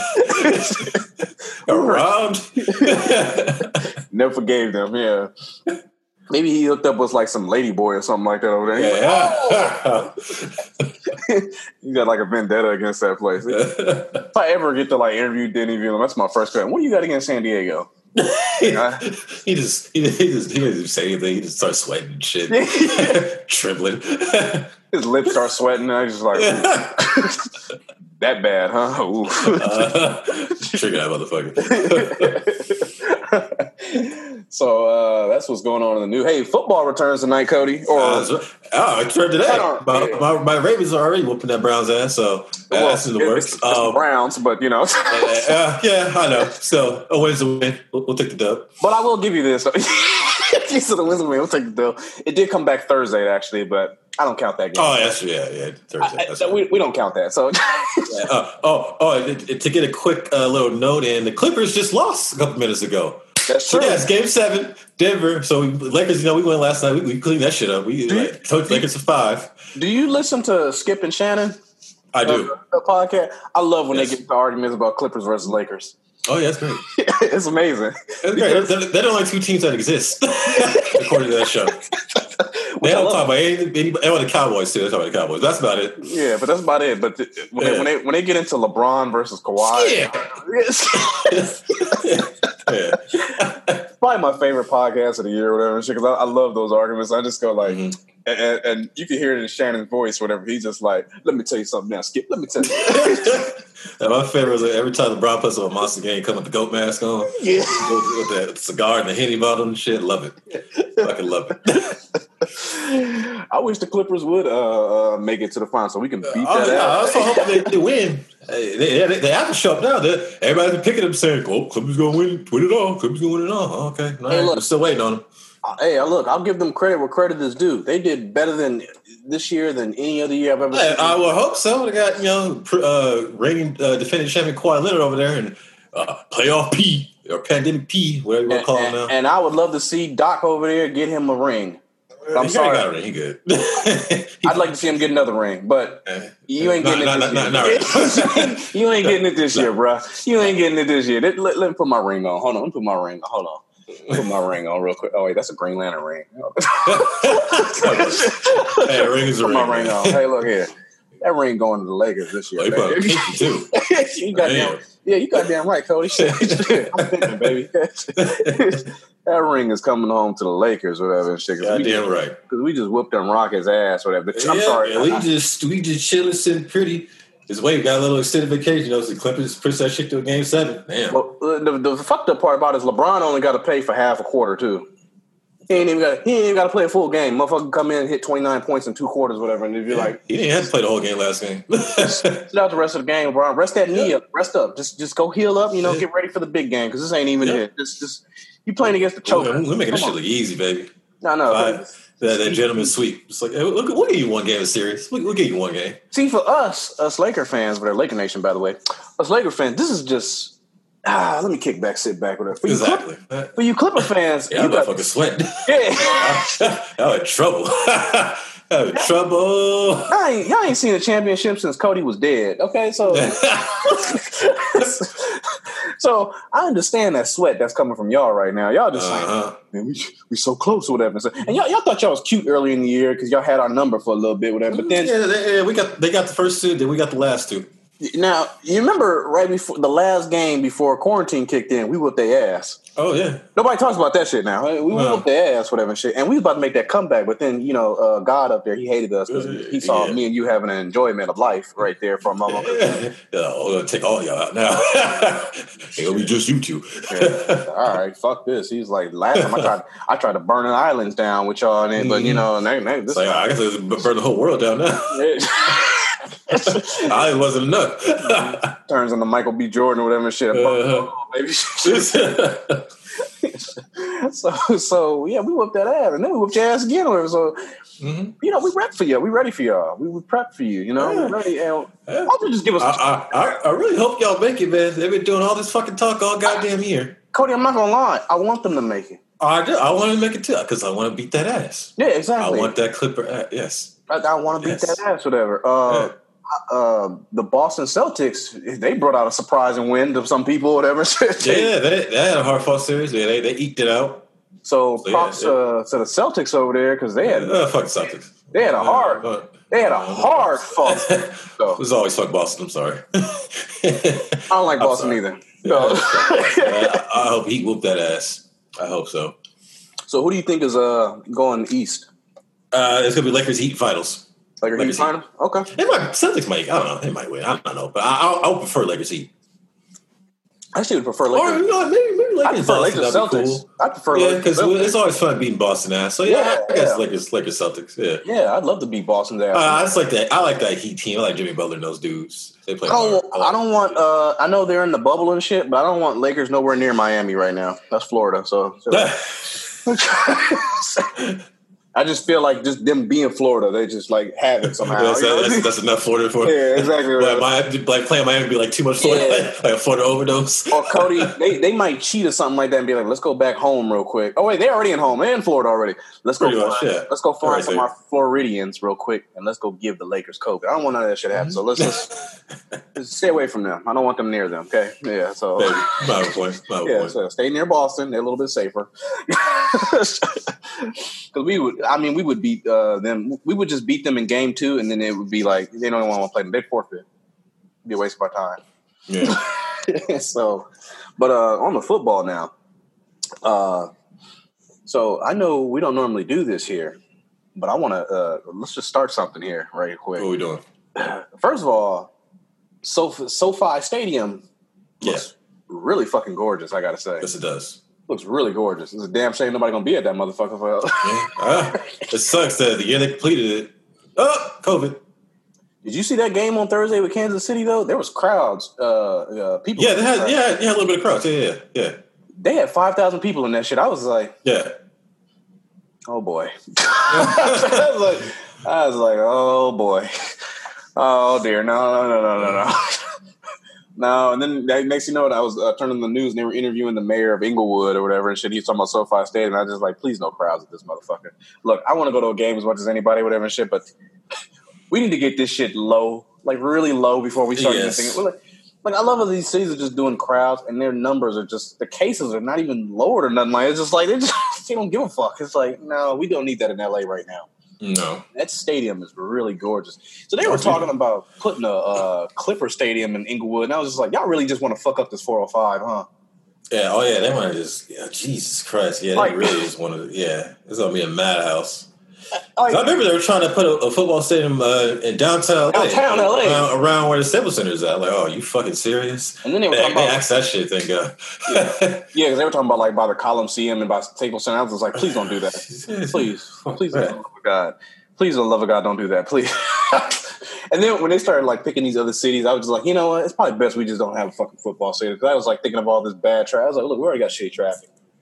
D: Around.
C: Never forgave them. Yeah. Maybe he hooked up with like some lady boy or something like that over there.
D: Yeah.
C: Like, you got like a vendetta against that place. If I ever get to like interview Denny Villeneuve, that's my first question. What do you got against San Diego?
D: he, he just he, he just he doesn't say anything. He just starts sweating and shit, trembling.
C: His lips start sweating. I just like that bad, huh? Ooh. uh,
D: trigger that motherfucker.
C: So uh, that's what's going on in the news. Hey, football returns tonight, Cody. Or
D: uh, oh, it returned today. My, my, my Ravens are already whooping that Browns ass, so well, that's in the works.
C: It's, it's um, Browns, but you know,
D: uh, yeah, I know. So a win's a win. We'll, we'll take the dub.
C: But I will give you this. You said a win's a win. We'll take the dub. It did come back Thursday, actually, but I don't count that game.
D: Oh, that's yeah, yeah, Thursday.
C: I, I, we, we don't count that. So,
D: yeah. uh, oh, oh, it, it, to get a quick uh, little note in, the Clippers just lost a couple minutes ago.
C: That's true.
D: So, yeah, it's game seven, Denver. So we, Lakers, you know, we went last night. We, we cleaned that shit up. We like, took Lakers to five.
C: Do you listen to Skip and Shannon?
D: I do.
C: Uh, the podcast. I love when
D: yes.
C: they get into arguments about Clippers versus Lakers.
D: Oh, yeah, that's great.
C: It's amazing.
D: That's great. They're, they're the only two teams that exist, according to that show. They don't talk about any, any, they want the Cowboys too. They talk about the Cowboys. That's about it.
C: Yeah, but that's about it. But the, when, yeah. they, when they when they get into LeBron versus Kawhi,
D: yeah,
C: yeah. Probably my favorite podcast of the year, or whatever. Because I, I love those arguments. I just go like, mm-hmm. and, and you can hear it in Shannon's voice, whatever. He's just like, "Let me tell you something now, Skip. Let me tell you."
D: And my favorite was like, every time LeBron puts on a Monster game, come with the goat mask on,
C: yeah,
D: with that cigar and the Henny bottle and shit. Love it. Fucking love it.
C: I wish the Clippers would uh, uh, make it to the final so we can beat
D: oh,
C: that
D: yeah,
C: out.
D: I also hope they, they win. They, they, they have to show up now. They're, everybody's been picking them saying, "Oh, Clippers gonna win, win it all. Clippers gonna win it all." Oh, okay, all right. Hey, look, we're still waiting on them.
C: Uh, hey, look, I'll give them credit where credit is due. They did better than this year than any other year I've ever
D: hey,
C: seen.
D: I will hope so. They got you know uh, reigning uh, defending champion Kawhi Leonard over there and uh, playoff P or pandemic P, whatever you want to call
C: and,
D: him now.
C: And I would love to see Doc over there get him a ring. I'm
D: he
C: sorry.
D: Got a ring. He good.
C: I'd like to see him get another ring, but you ain't getting
D: not,
C: it
D: not,
C: this
D: not,
C: year.
D: not, not
C: You ain't getting it this year, bro. You ain't getting it this year. Let, let, let me put my ring on. Hold on. Let me put my ring on. Hold on. Put my ring on real quick. Oh, wait. That's a Green Lantern ring.
D: Hey, ring is a
C: put
D: ring.
C: my ring on. Hey, look here. That ring going to the Lakers this year.
D: Oh, you put a pinky too.
C: You got damn, yeah, you got damn right, Cody. Shit. I'm thinking, baby. That ring is coming home to the Lakers, whatever. And shit.
D: God damn right.
C: Because we just whooped them Rockets' ass, whatever. I'm
D: yeah,
C: sorry.
D: Yeah, we just we just chilling, sitting pretty. His wave got a little extended vacation. You know, so the Clippers pushed that shit to a game seven. Damn.
C: Well, the, the fucked up part about it is LeBron only got to pay for half a quarter too. He ain't even got. He ain't even got to play a full game. Motherfucker come in and hit twenty-nine points in two quarters, whatever, and you're
D: yeah,
C: like,
D: he didn't have to play the whole game last game.
C: Sit out the rest of the game, LeBron. Rest that knee
D: yeah.
C: up. Rest up. Just just go heal up. You know,
D: yeah.
C: get ready for the big game because this ain't even
D: yeah.
C: it. Just just you playing against the choker.
D: We're making this shit look easy, baby.
C: No, no.
D: Five, That, that gentleman's sweep. It's like, hey, we'll, we'll give you one game of series. We'll, we'll give you one game.
C: See, for us, us Laker fans, but they're Laker Nation, by the way. Us Laker fans, this is just ah. Let me kick back, sit back, whatever. For you
D: Exactly.
C: Clip, for you Clipper fans,
D: Yeah,
C: you
D: I'm not
C: got,
D: fucking sweating.
C: yeah.
D: I'm in trouble. I'm in trouble.
C: I ain't, y'all ain't seen a championship since Cody was dead. Okay, so so I understand that sweat that's coming from y'all right now. Y'all just
D: Uh-huh.
C: like, man, we we so close or whatever. So, and y'all y'all thought y'all was cute early in the year because y'all had our number for a little bit, whatever. But then
D: yeah, they, yeah, we got they got the first two, then we got the last two.
C: now you remember right before the last game before quarantine kicked in, we whooped their ass.
D: Oh yeah.
C: Nobody talks about that shit now. We
D: No.
C: whooped their ass, whatever and shit. And we was about to make that comeback, but then, you know, uh, God up there, he hated us because he, he saw
D: Yeah.
C: me and you having an enjoyment of life right there for a moment.
D: Yeah, I'm gonna take all y'all out now. It'll be just you two.
C: Yeah. All right, fuck this. He's like, last time I tried, I tried to burn the islands down with y'all, and then, but you know, and they, they, this
D: It's like, I guess it's burn the whole world down now. I wasn't enough.
C: turns into Michael B. Jordan or whatever and shit.
D: Uh-huh.
C: Maybe. so, so yeah, we whooped that ass, and then we whooped your ass again. Or whatever. So,
D: Mhm.
C: you know, we rep for you. We ready for y'all. We we prep for you. You know,
D: Yeah.
C: we ready. And
D: Yeah.
C: why don't you just give us,
D: I, I, I, I really hope y'all make it, man. They've been doing all this fucking talk all goddamn year.
C: Cody? I'm not gonna lie. I want them to make it.
D: I do. I want to make it too because I want to beat that ass.
C: Yeah,
D: I
C: exactly.
D: want that Clipper ass. Yes.
C: I, I want to beat
D: Yes.
C: that ass, whatever. Uh,
D: Yeah.
C: uh, the Boston Celtics, they brought out a surprising win to some people, whatever.
D: Yeah, they, they had a hard fought series. Yeah, they they eked it out.
C: So
D: So,
C: props
D: yeah,
C: uh, to the Celtics over there because they had
D: Uh, fuck Celtics.
C: they had a hard
D: Uh,
C: they had a hard fought. So,
D: It's always fuck Boston. I'm sorry.
C: I don't like
D: I'm
C: Boston
D: sorry.
C: either.
D: Yeah,
C: No.
D: I, I hope he whooped that ass. I hope so.
C: So who do you think is uh going east?
D: Uh, it's gonna be Lakers Heat finals.
C: Like, are you
D: Lakers Heat.
C: final? Okay.
D: They might Celtics might. I don't know. They might win. I don't know, but I, I, I would prefer Lakers Heat.
C: I actually would prefer
D: Or
C: Lakers.
D: you know, maybe maybe
C: I
D: Lakers.
C: prefer
D: Boston,
C: Lakers
D: that'd be
C: Celtics.
D: cool.
C: I prefer
D: Yeah,
C: Lakers
D: because
C: Celtics.
D: it's always fun beating Boston ass. So yeah,
C: Yeah,
D: I guess
C: yeah.
D: Lakers Lakers Celtics. Yeah.
C: Yeah, I'd love to beat Boston's ass.
D: Uh, I just like that. I like that Heat team. I like Jimmy Butler and those dudes. They play
C: I don't,
D: hard.
C: I don't want. Uh, I know they're in the bubble and shit, but I don't want Lakers nowhere near Miami right now. That's Florida, so. so I just feel like just them being Florida, they just like have it somehow.
D: that's,
C: you know what I
D: that's,
C: mean?
D: that's enough Florida for.
C: Yeah, exactly right.
D: Like, Miami, like playing Miami would be like too much Florida,
C: Yeah.
D: like a Florida overdose.
C: Or Cody, they, they might cheat or something like that and be like, let's go back home real quick. Oh wait, they're already in home. They're in Florida already. Let's go.
D: Pretty
C: Find,
D: much, yeah.
C: Let's go find
D: Right
C: some
D: there.
C: of our Floridians real quick and let's go give the Lakers COVID. I don't want none of that shit to happen. So let's just, just stay away from them. I don't want them near them. Okay, yeah. So
D: Maybe. My point. My
C: yeah,
D: point.
C: so stay near Boston. They're a little bit safer. Because we would, I mean, we would beat uh, them. We would just beat them in game two, and then it would be like they don't want to play them. They forfeit. It'd be a waste of our time.
D: Yeah.
C: So, but uh, on the football now. Uh, so I know we don't normally do this here, but I want to uh, let's just start something here right quick.
D: What are we doing?
C: First of all, SoFi, SoFi Stadium looks really fucking gorgeous. I gotta say,
D: Yes, it does.
C: looks really gorgeous. It's a damn shame nobody gonna be at that motherfucker for.
D: Yeah. Ah, it sucks that the year they completed it. Oh, COVID.
C: Did you see that game on Thursday with Kansas City though? There was crowds, uh, uh people.
D: Yeah, they had yeah, yeah, a little bit of crowds. Yeah, yeah, yeah.
C: They had five thousand people in that shit. I was like,
D: Yeah.
C: oh boy. I was like, I was like, oh boy. Oh dear, no, no, no, no, no, no. No, and then that, next you know, I was uh, turning the news and they were interviewing the mayor of Inglewood or whatever and shit. He was talking about SoFi Stadium. And I was just like, please no crowds at this motherfucker. Look, I want to go to a game as much as anybody, whatever and shit, but we need to get this shit low, like really low before we start
D: Yes.
C: anything. Like, like, I love how these cities are just doing crowds and their numbers are just, the cases are not even lowered or nothing like that. It's just like, they just they don't give a fuck. It's like, no, we don't need that in L A right now.
D: No.
C: That stadium is really gorgeous. So they
D: Oh,
C: were
D: yeah.
C: talking about putting a uh, Clipper stadium in Inglewood, and I was just like, y'all really just want to fuck up this four oh five, huh?
D: Yeah. Oh, yeah. They want to just. Yeah, Jesus Christ. Yeah.
C: Like-
D: They really just want to. Yeah. It's gonna be a madhouse.
C: Like,
D: I remember they were trying to put a, a football stadium uh, in downtown L A.
C: Downtown L A.
D: Around, around where the Staples Center is at. Like, oh, you fucking serious?
C: and then they were
D: They,
C: talking
D: they
C: about,
D: asked that shit, thank God.
C: yeah, because they were talking about like by the Coliseum and by Staples Center. I was just like, please don't do that. Please, please, for the love of God. Please, for the love of God, don't do that, please. And then when they started like picking these other cities, I was just like, you know what? It's probably best we just don't have a fucking football stadium. Because I was like thinking of all this bad traffic. I was like, look, we already got shitty traffic.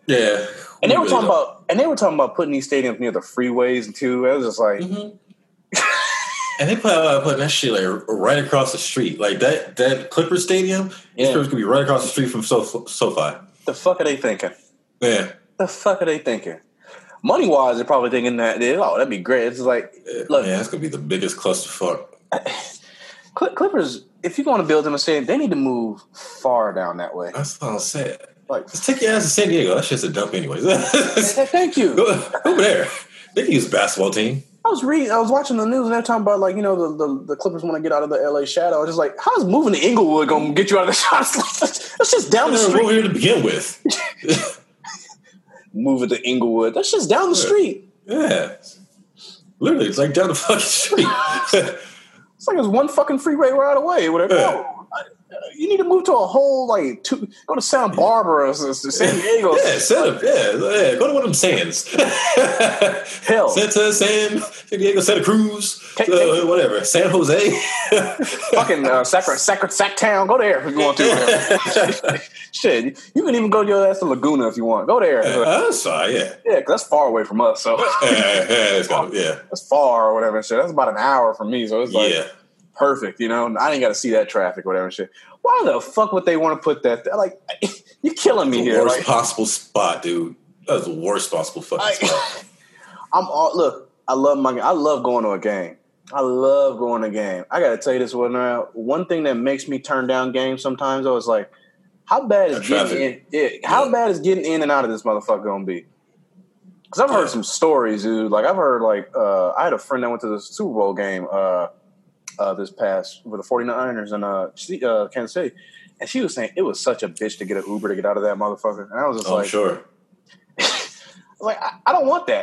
D: Yeah,
C: And they were
D: really
C: talking
D: don't.
C: about, and they were talking about putting these stadiums near the freeways too. It was just like,
D: Mm-hmm. And they put uh, putting that shit like right across the street, like that that Clippers stadium.
C: Yeah.
D: This could be right across the street from Sof- SoFi.
C: the fuck are they thinking?
D: Yeah,
C: The fuck are they thinking? Money wise, they're probably thinking that, oh, that'd be great. It's like, look,
D: yeah, that's gonna be the biggest clusterfuck.
C: Cl- Clippers, if you're going to build them a stadium, they need to move far down that way.
D: That's all I'm saying.
C: Like,
D: Just take your ass to San Diego. That shit's a dump, anyways.
C: hey, thank you.
D: Go over there. They can use a basketball team.
C: I was reading, I was watching the news, and they're talking about, like, you know, the, the, the Clippers want to get out of the L A shadow. I was just like, how's moving to Inglewood going to get you out of the shadow? That's just down the
D: We're
C: street.
D: over here to begin with.
C: Moving to Inglewood. That's just down the street.
D: Yeah, literally, it's like down the fucking street.
C: It's like it's one fucking freeway right away. Whatever.
D: Yeah.
C: No, I- you need to move to a whole, like, two, go to Santa Barbara or s- s- San Diego.
D: Yeah, set up. Yeah, yeah. Go to one of them sands.
C: Hell.
D: Santa, San, San Diego, Santa Cruz,
C: Take-
D: uh,
C: take-
D: whatever. San Jose.
C: Fucking uh, Sacra, Sacra, Sacktown. Go there if you want to. Shit, you can even go to your ass to Laguna if you want. Go there.
D: Uh, that's fine. Yeah.
C: Yeah, 'cause that's far away from us. So
D: Yeah, yeah, it's got, yeah.
C: that's far or whatever and shit. That's about an hour from me. So it's like
D: Yeah.
C: perfect. You know, I ain't got to see that traffic or whatever and shit. Why the fuck would they want to put that? There? Like, you're killing me
D: The
C: here.
D: worst
C: Like,
D: possible spot, dude. That's the worst possible fucking
C: I,
D: spot.
C: I'm all look. I love my. I love going to a game. I love going to a game. I got to tell you this one now. One thing that makes me turn down games sometimes though is like, how bad is
D: The
C: getting in? Yeah, how
D: Yeah.
C: bad is getting in and out of this motherfucker gonna be? Because I've heard
D: Yeah.
C: some stories, dude. Like I've heard like uh, I had a friend that went to the Super Bowl game uh, uh, this past with the 49ers in uh, she- uh, Kansas City, and she was saying it was such a bitch to get an Uber to get out of that motherfucker. And I was just
D: Oh,
C: like,
D: I'm sure.
C: like I, I don't want that.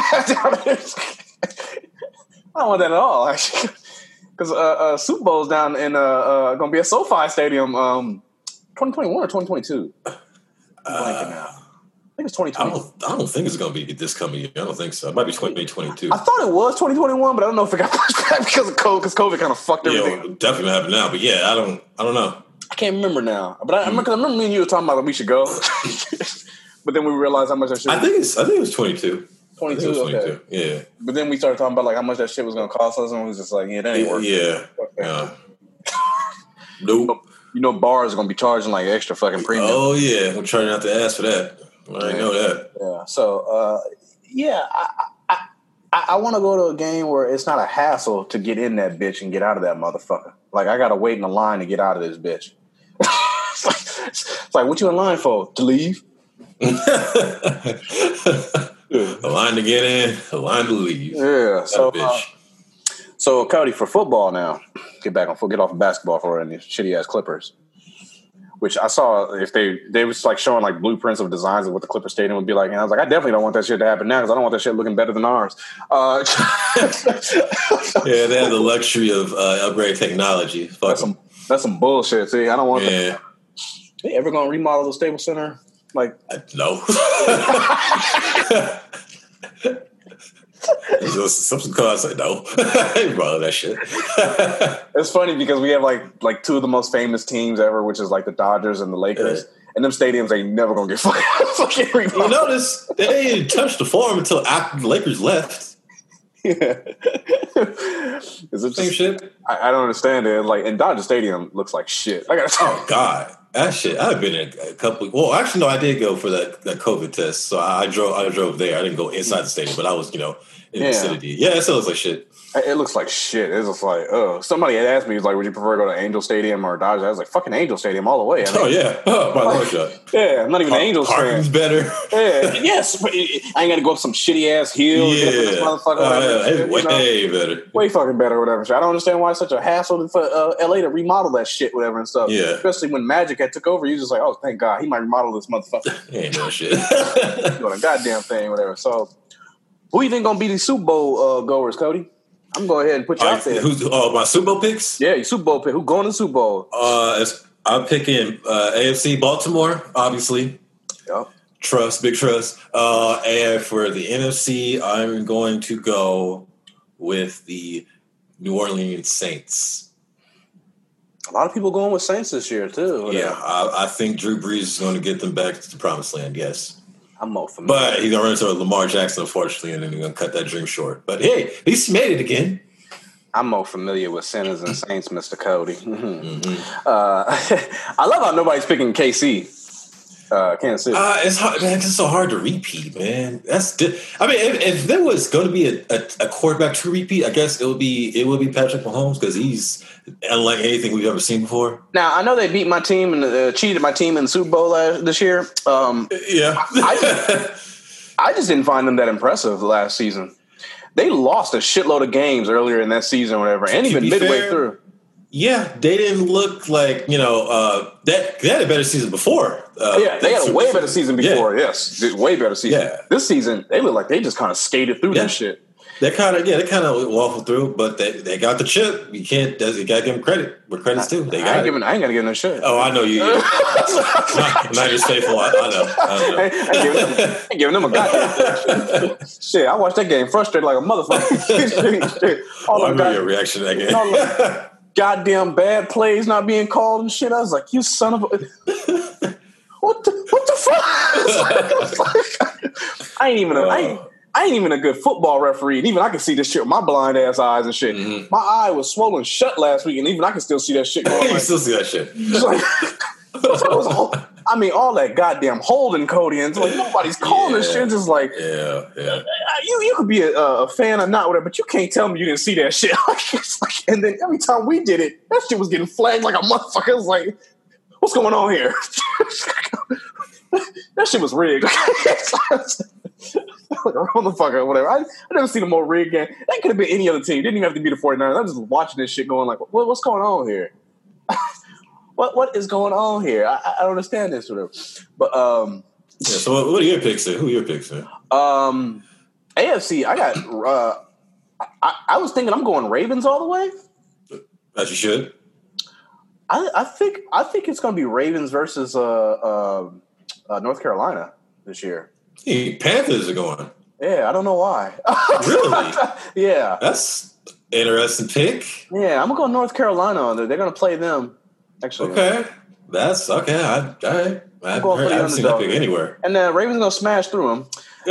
C: I don't want that at all, actually. Because uh, uh, Super Bowl's down in uh, uh, going to be at SoFi Stadium, um, twenty twenty-one or twenty twenty-two. I'm blanking now. I think it's twenty
D: I
C: twenty.
D: don't. I don't think it's going to be this coming year. I don't think so. It might be twenty twenty-two.
C: I thought it was twenty twenty-one, but I don't know if it got pushed back because of COVID. Because COVID kind of fucked
D: Yeah,
C: everything.
D: well, definitely happen now. But yeah, I don't. I don't know.
C: I can't remember now, but I, I, remember, 'cause I remember me and you were talking about like, we should go, but then we realized how much that shit.
D: I think it's. I think it was twenty-two.
C: twenty-two.
D: I think it was
C: Okay,
D: Yeah.
C: but then we started talking about like how much that shit was going to cost us, and we was just like, yeah, that ain't
D: Yeah.
C: worth it.
D: Yeah.
C: Fuck that.
D: yeah. Nope.
C: You know, bars are going to be charging like extra fucking premium.
D: Oh yeah, I'm trying not to ask for that. I already know that.
C: Yeah. So, uh, yeah, I I, I, I want to go to a game where it's not a hassle to get in that bitch and get out of that motherfucker. Like I got to wait in a line to get out of this bitch. it's, like, it's like, what you in line for? To leave?
D: A line to get in, a line to leave.
C: Yeah. So,
D: That
C: uh,
D: bitch.
C: so Cody, for football now, get back on get off of basketball for any shitty ass Clippers. Which I saw if they they was like showing like blueprints of designs of what the Clipper Stadium would be like, and I was like, I definitely don't want that shit to happen now because I don't want that shit looking better than ours. Uh,
D: Yeah, they have the luxury of uh, upgrade technology. Fuck
C: that's
D: 'em.
C: some that's some bullshit. See, I don't want that.
D: Yeah.
C: They ever gonna remodel the Staples Center? Like,
D: I- No. Some cars say no. I ain't bother that shit.
C: it's funny because we have like like two of the most famous teams ever, which is like the Dodgers and the Lakers.
D: Yeah.
C: And them stadiums ain't never gonna get fucking, fucking
D: You
C: remodeled.
D: notice they didn't touch the farm until after the Lakers left.
C: Yeah. Is it
D: Same
C: just,
D: shit.
C: I, I don't understand it. Like, and Dodger Stadium looks like shit. I gotta
D: Oh God, that shit. I've been in a couple. Well, actually, no, I did go for that, that COVID test. So I, I drove. I drove there. I didn't go inside the stadium, but I was, you know, in
C: Yeah.
D: the vicinity. Yeah, it still looks like shit.
C: It looks like shit. It's just like, oh. Somebody had asked me, he's like, would you prefer to go to Angel Stadium or Dodger? I was like, fucking Angel Stadium all the way. I mean,
D: Oh yeah, oh, my lord, shot.
C: yeah, I'm not even an Angels fan.
D: Parking's better.
C: Yeah, yes. But I ain't got to go up some shitty ass hill.
D: Yeah,
C: to get to this motherfucker.
D: oh,
C: whatever,
D: yeah.
C: shit,
D: It's
C: you know?
D: way better.
C: Way fucking better, or whatever. I don't understand why it's such a hassle for uh, L A to remodel that shit, whatever and stuff.
D: Yeah.
C: Especially when Magic had took over, you just like, oh, thank God, he might remodel this motherfucker.
D: He ain't doing shit.
C: Doing a goddamn thing, whatever. So, who you think gonna be the Super Bowl uh, goers, Cody? I'm gonna go ahead and put you
D: All
C: out
D: right,
C: there.
D: who's oh my Super Bowl picks?
C: Yeah, you Super Bowl pick. Who going to the Super Bowl?
D: Uh, it's, I'm picking uh, A F C Baltimore, obviously.
C: Yep.
D: Trust, big trust. Uh, and for the N F C, I'm going to go with the New Orleans Saints.
C: A lot of people going with Saints this year too.
D: Yeah, I, I think Drew Brees is going to get them back to the promised land. Yes.
C: I'm more familiar.
D: But he's gonna run into Lamar Jackson, unfortunately, and then he's gonna cut that dream short. But hey, at least he made it again.
C: I'm more familiar with Sinners and Saints, Mister Cody. Mm-hmm. Uh, I love how nobody's picking K C. Uh, Kansas City.
D: Uh, it's hard, man. It's so hard to repeat, man. That's. Di- I mean, if, if there was going to be a, a, a quarterback to repeat, I guess it would be it would be Patrick Mahomes because he's unlike anything we've ever seen before.
C: Now I know they beat my team and uh, cheated my team in the Super Bowl last, this year. Um,
D: yeah,
C: I, just, I just didn't find them that impressive last season. They lost a shitload of games earlier in that season, or whatever, and even midway
D: fair,
C: through.
D: Yeah, they didn't look like, you know, uh, that they had a better season before. Uh,
C: yeah, they had a way season. better season before. Yeah. Yes, way better season.
D: Yeah.
C: This season, they look like they just kind of skated through
D: yeah.
C: this shit.
D: They kind of, yeah, they kind of waffled through, but they, they got the chip. You can't, you got to give them credit where credit's due. They got
C: I ain't,
D: it.
C: giving, I ain't got to give them shit.
D: Oh, I know you. not, not just faithful. I, I know. I know.
C: I ain't, I ain't, giving them, I ain't giving them a goddamn shit. I watched that game frustrated like a motherfucker.
D: All I remember your reaction to that game.
C: All the goddamn bad plays not being called and shit. I was like, you son of a... What the, what the fuck? I ain't even a... I ain't, I ain't even a good football referee, and even I can see this shit with my blind ass eyes and shit. Mm-hmm. My eye was swollen shut last week, and even I can still see that shit going.
D: You
C: like,
D: still see that shit.
C: Like, whole, I mean, all that goddamn holding Cody, and like nobody's calling
D: yeah.
C: this shit. Just like,
D: yeah, yeah.
C: You you could be a, a fan or not, whatever, but you can't tell me you didn't see that shit. Like, and then every time we did it, that shit was getting flagged like a motherfucker. It was like, what's going on here? That shit was rigged. Like a motherfucker or whatever. I, I never seen a more rigged game. That could have been any other team. Didn't even have to be the 49ers. I was just watching this shit going like, what, what's going on here? what What is going on here? I, I don't understand this. Whatever. But, um...
D: Yeah, so what, what are your picks there? Who are your picks there?
C: Um, A F C, I got... Uh, I, I was thinking I'm going Ravens all the way.
D: As you should.
C: I, I think I think it's going to be Ravens versus uh, uh, uh, North Carolina this year.
D: Hey, Panthers are going.
C: Yeah, I don't know why.
D: Really?
C: Yeah.
D: That's interesting pick.
C: Yeah, I'm going to go North Carolina. They're, they're going to play them. Actually.
D: Okay. That's okay. I, I, I haven't, heard, I haven't seen that pick anywhere.
C: And the Ravens going to smash through them.
D: Yeah.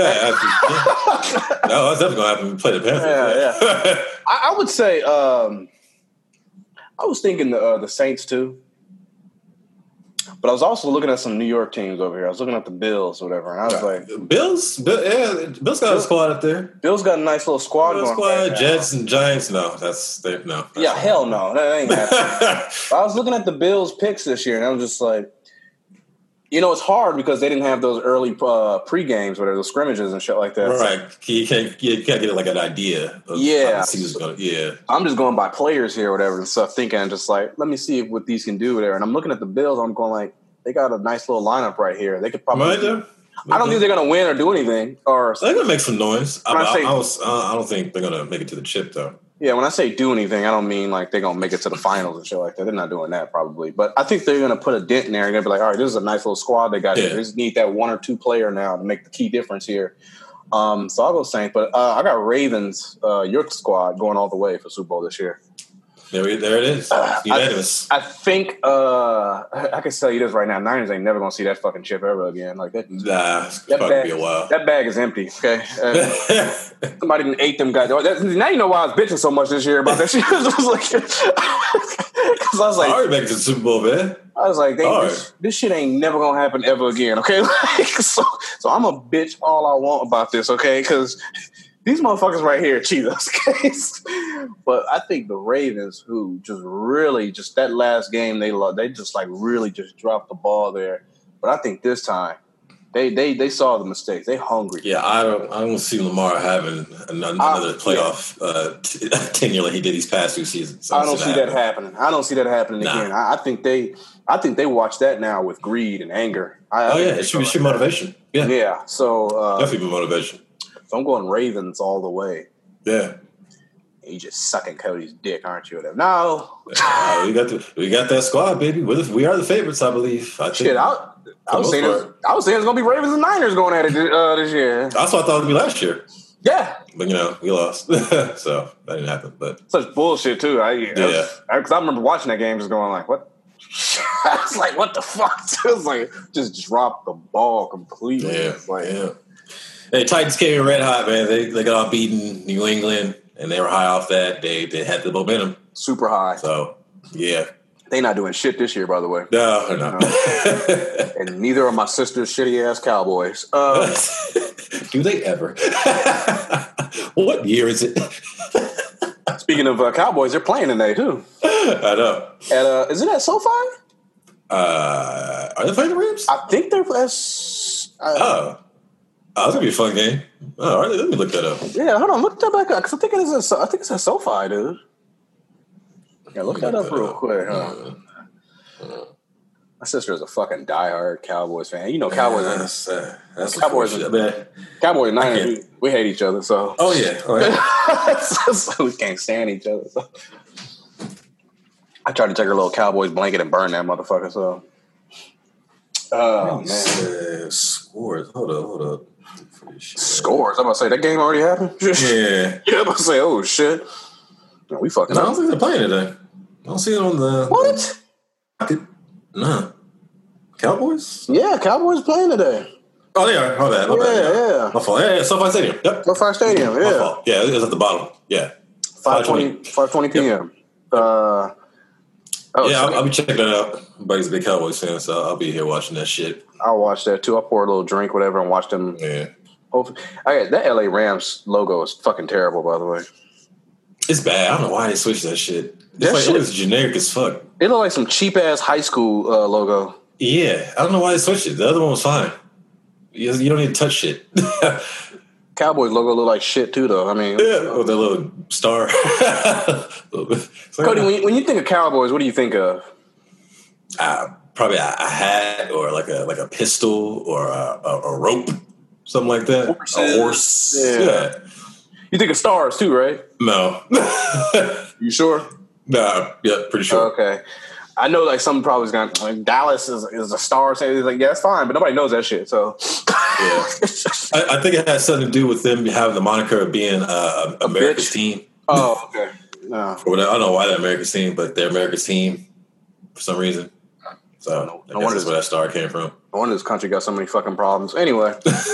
D: I, yeah. No, that's definitely going to happen. Play the Panthers.
C: Yeah, yeah. I, I would say um, I was thinking the, uh, the Saints too. But I was also looking at some New York teams over here. I was looking at the Bills or whatever, and I was like,
D: Bills? Bill, yeah, Bills got Bill, a squad up there.
C: Bill's got a nice little squad
D: Bills
C: going.
D: Squad,
C: right
D: Jets and Giants. No, that's they, no. That's
C: yeah,
D: not.
C: hell no, that ain't happening. I was looking at the Bills picks this year, and I was just like, you know, it's hard because they didn't have those early uh, pre games, whatever, those scrimmages and shit like that.
D: Right, so, you can't you can't get like an idea. Of
C: yeah,
D: how the season's gonna, yeah.
C: I'm just going by players here, or whatever, and stuff, thinking just like, let me see what these can do, whatever. And I'm looking at the Bills, I'm going like, they got a nice little lineup right here. They could probably.
D: Right there.
C: I don't think they're gonna win or do anything. Or
D: they're gonna make some noise. I, I,
C: say,
D: I, was, I don't think they're gonna make it to the chip though.
C: Yeah, when I say do anything, I don't mean like they're gonna make it to the finals and shit like that. They're not doing that probably, but I think they're gonna put a dent in there and gonna be like, all right, this is a nice little squad they got. Yeah. Here. They just need that one or two player now to make the key difference here. Um, so I'll go Saints, but uh, I got Ravens, uh, your squad going all the way for Super Bowl this year.
D: There, there it is. Unanimous.
C: I, I think uh, I can tell you this right now: Niners ain't never gonna see that fucking chip ever again. Like that.
D: Nah, it's
C: that
D: probably
C: bag,
D: be a while.
C: That bag is empty. Okay, uh, somebody didn't ate them guys. That, now you know why I was bitching so much this year about that shit. Because I was like,
D: hard to make it to the Super Bowl, man.
C: I was like, this, this shit ain't never gonna happen ever again. Okay, like, so so I'm a bitch all I want about this. Okay, because. These motherfuckers right here cheat us, guys. But I think the Ravens, who just really, just that last game they lost, they just like really just dropped the ball there. But I think this time, they they they saw the mistakes. They hungry.
D: Yeah, I don't I don't see Lamar having another uh, playoff yeah. uh, t- tenure like he did these past two seasons.
C: I don't, I don't see that happening. I don't see that happening nah. again. I, I think they I think they watch that now with greed and anger. I,
D: oh
C: I
D: yeah, it should be like motivation. Yeah,
C: yeah. So uh,
D: definitely motivation.
C: So I'm going Ravens all the way.
D: Yeah.
C: You just sucking Cody's dick, aren't you? Whatever. No.
D: uh, we got the, we got that squad, baby. We're the, we are the favorites, I believe. I think.
C: Shit, I, I was saying it was, I was saying it's gonna be Ravens and Niners going at it uh, this year.
D: That's what I thought it would be last year.
C: Yeah.
D: But you know, we lost, so that didn't happen. But
C: such bullshit too. I, yeah. Because I, I remember watching that game, just going like, "What? I was like, what the fuck? It was like, just dropped the ball completely.
D: Yeah,
C: like,
D: yeah. Hey, Titans came in red hot, man. They they got off beating New England, and they were high off that. They they had the momentum.
C: Super high.
D: So, yeah.
C: They not doing shit this year, by the way.
D: No, they're not.
C: Uh, and neither are my sister's shitty-ass Cowboys. Uh,
D: Do they ever? What year is it?
C: Speaking of uh, Cowboys, they're playing today, too.
D: I know.
C: At, uh, is it at SoFi?
D: Uh, are they playing the Rams?
C: I think they're... As, uh,
D: Oh. Oh, that's going to be a fun game. Oh, all right, let me look that up.
C: Yeah, hold on. Look that back up. Because I think it is at, I think it's at SoFi, dude. Yeah, look that up real quick. Huh? My sister is a fucking diehard Cowboys fan. You know, Cowboys.
D: Yeah, that's uh, that's
C: Cowboys.
D: unfortunate.
C: Cowboys and Niners. We, we hate each other, so.
D: Oh yeah, oh, yeah.
C: So we can't stand each other. So. I tried to take her little Cowboys blanket and burn that motherfucker. So. Oh man.
D: Uh, scores. Hold up, hold up.
C: Scores. I'm about to say that game already happened.
D: Yeah.
C: Yeah. I'm about to say, oh shit. No, we fucking.
D: No, I
C: up.
D: don't think they're playing today. I don't see it on the
C: What?
D: No. Cowboys?
C: Yeah, Cowboys playing today.
D: Oh, they are. My bad. My
C: Yeah,
D: bad.
C: yeah.
D: My fault. Yeah, yeah. SoFi Stadium. Yep.
C: SoFi Stadium.
D: My
C: Yeah.
D: fault. Yeah, it was at the bottom. Yeah.
C: five twenty five twenty p.m. Uh, oh,
D: Yeah,
C: so
D: I'll, I'll be checking that out. Everybody's a big Cowboys fan, so I'll be here watching that shit.
C: I'll watch that too. I'll pour a little drink, whatever, and watch them.
D: Yeah.
C: Hopefully. Okay, that L A Rams logo is fucking terrible, by the way.
D: It's bad. I don't know why they switched that shit. It's
C: That
D: like
C: shit-
D: it was generic as fuck.
C: It looked like some cheap ass high school uh, logo.
D: Yeah, I don't know why they switched it. The other one was fine. You, you don't need to touch shit. Yeah,
C: Cowboys logo look like shit too, though. I mean,
D: with that little star. It's like,
C: Cody, when you, when you think of Cowboys, what do you think of?
D: uh, probably a, a hat or like a like a pistol or a, a, a rope, something like that.
C: Horses.
D: A horse.
C: Yeah.
D: Yeah.
C: You think of stars too, right?
D: No.
C: You sure?
D: Nah. Yeah. Pretty sure.
C: Okay. I know, like, some probably is going to, like, Dallas is, is a star. So it's like, yeah, it's fine, but nobody knows that shit, so.
D: Yeah. I, I think it has something to do with them having the moniker of being uh, America's
C: bitch.
D: team.
C: Oh, okay. No.
D: Or whatever. I don't know why they're America's team, but they're America's team for some reason. So
C: No-
D: I
C: no
D: guess
C: wonder-
D: that's where that star came from.
C: No wonder this country got so many fucking problems. Anyway.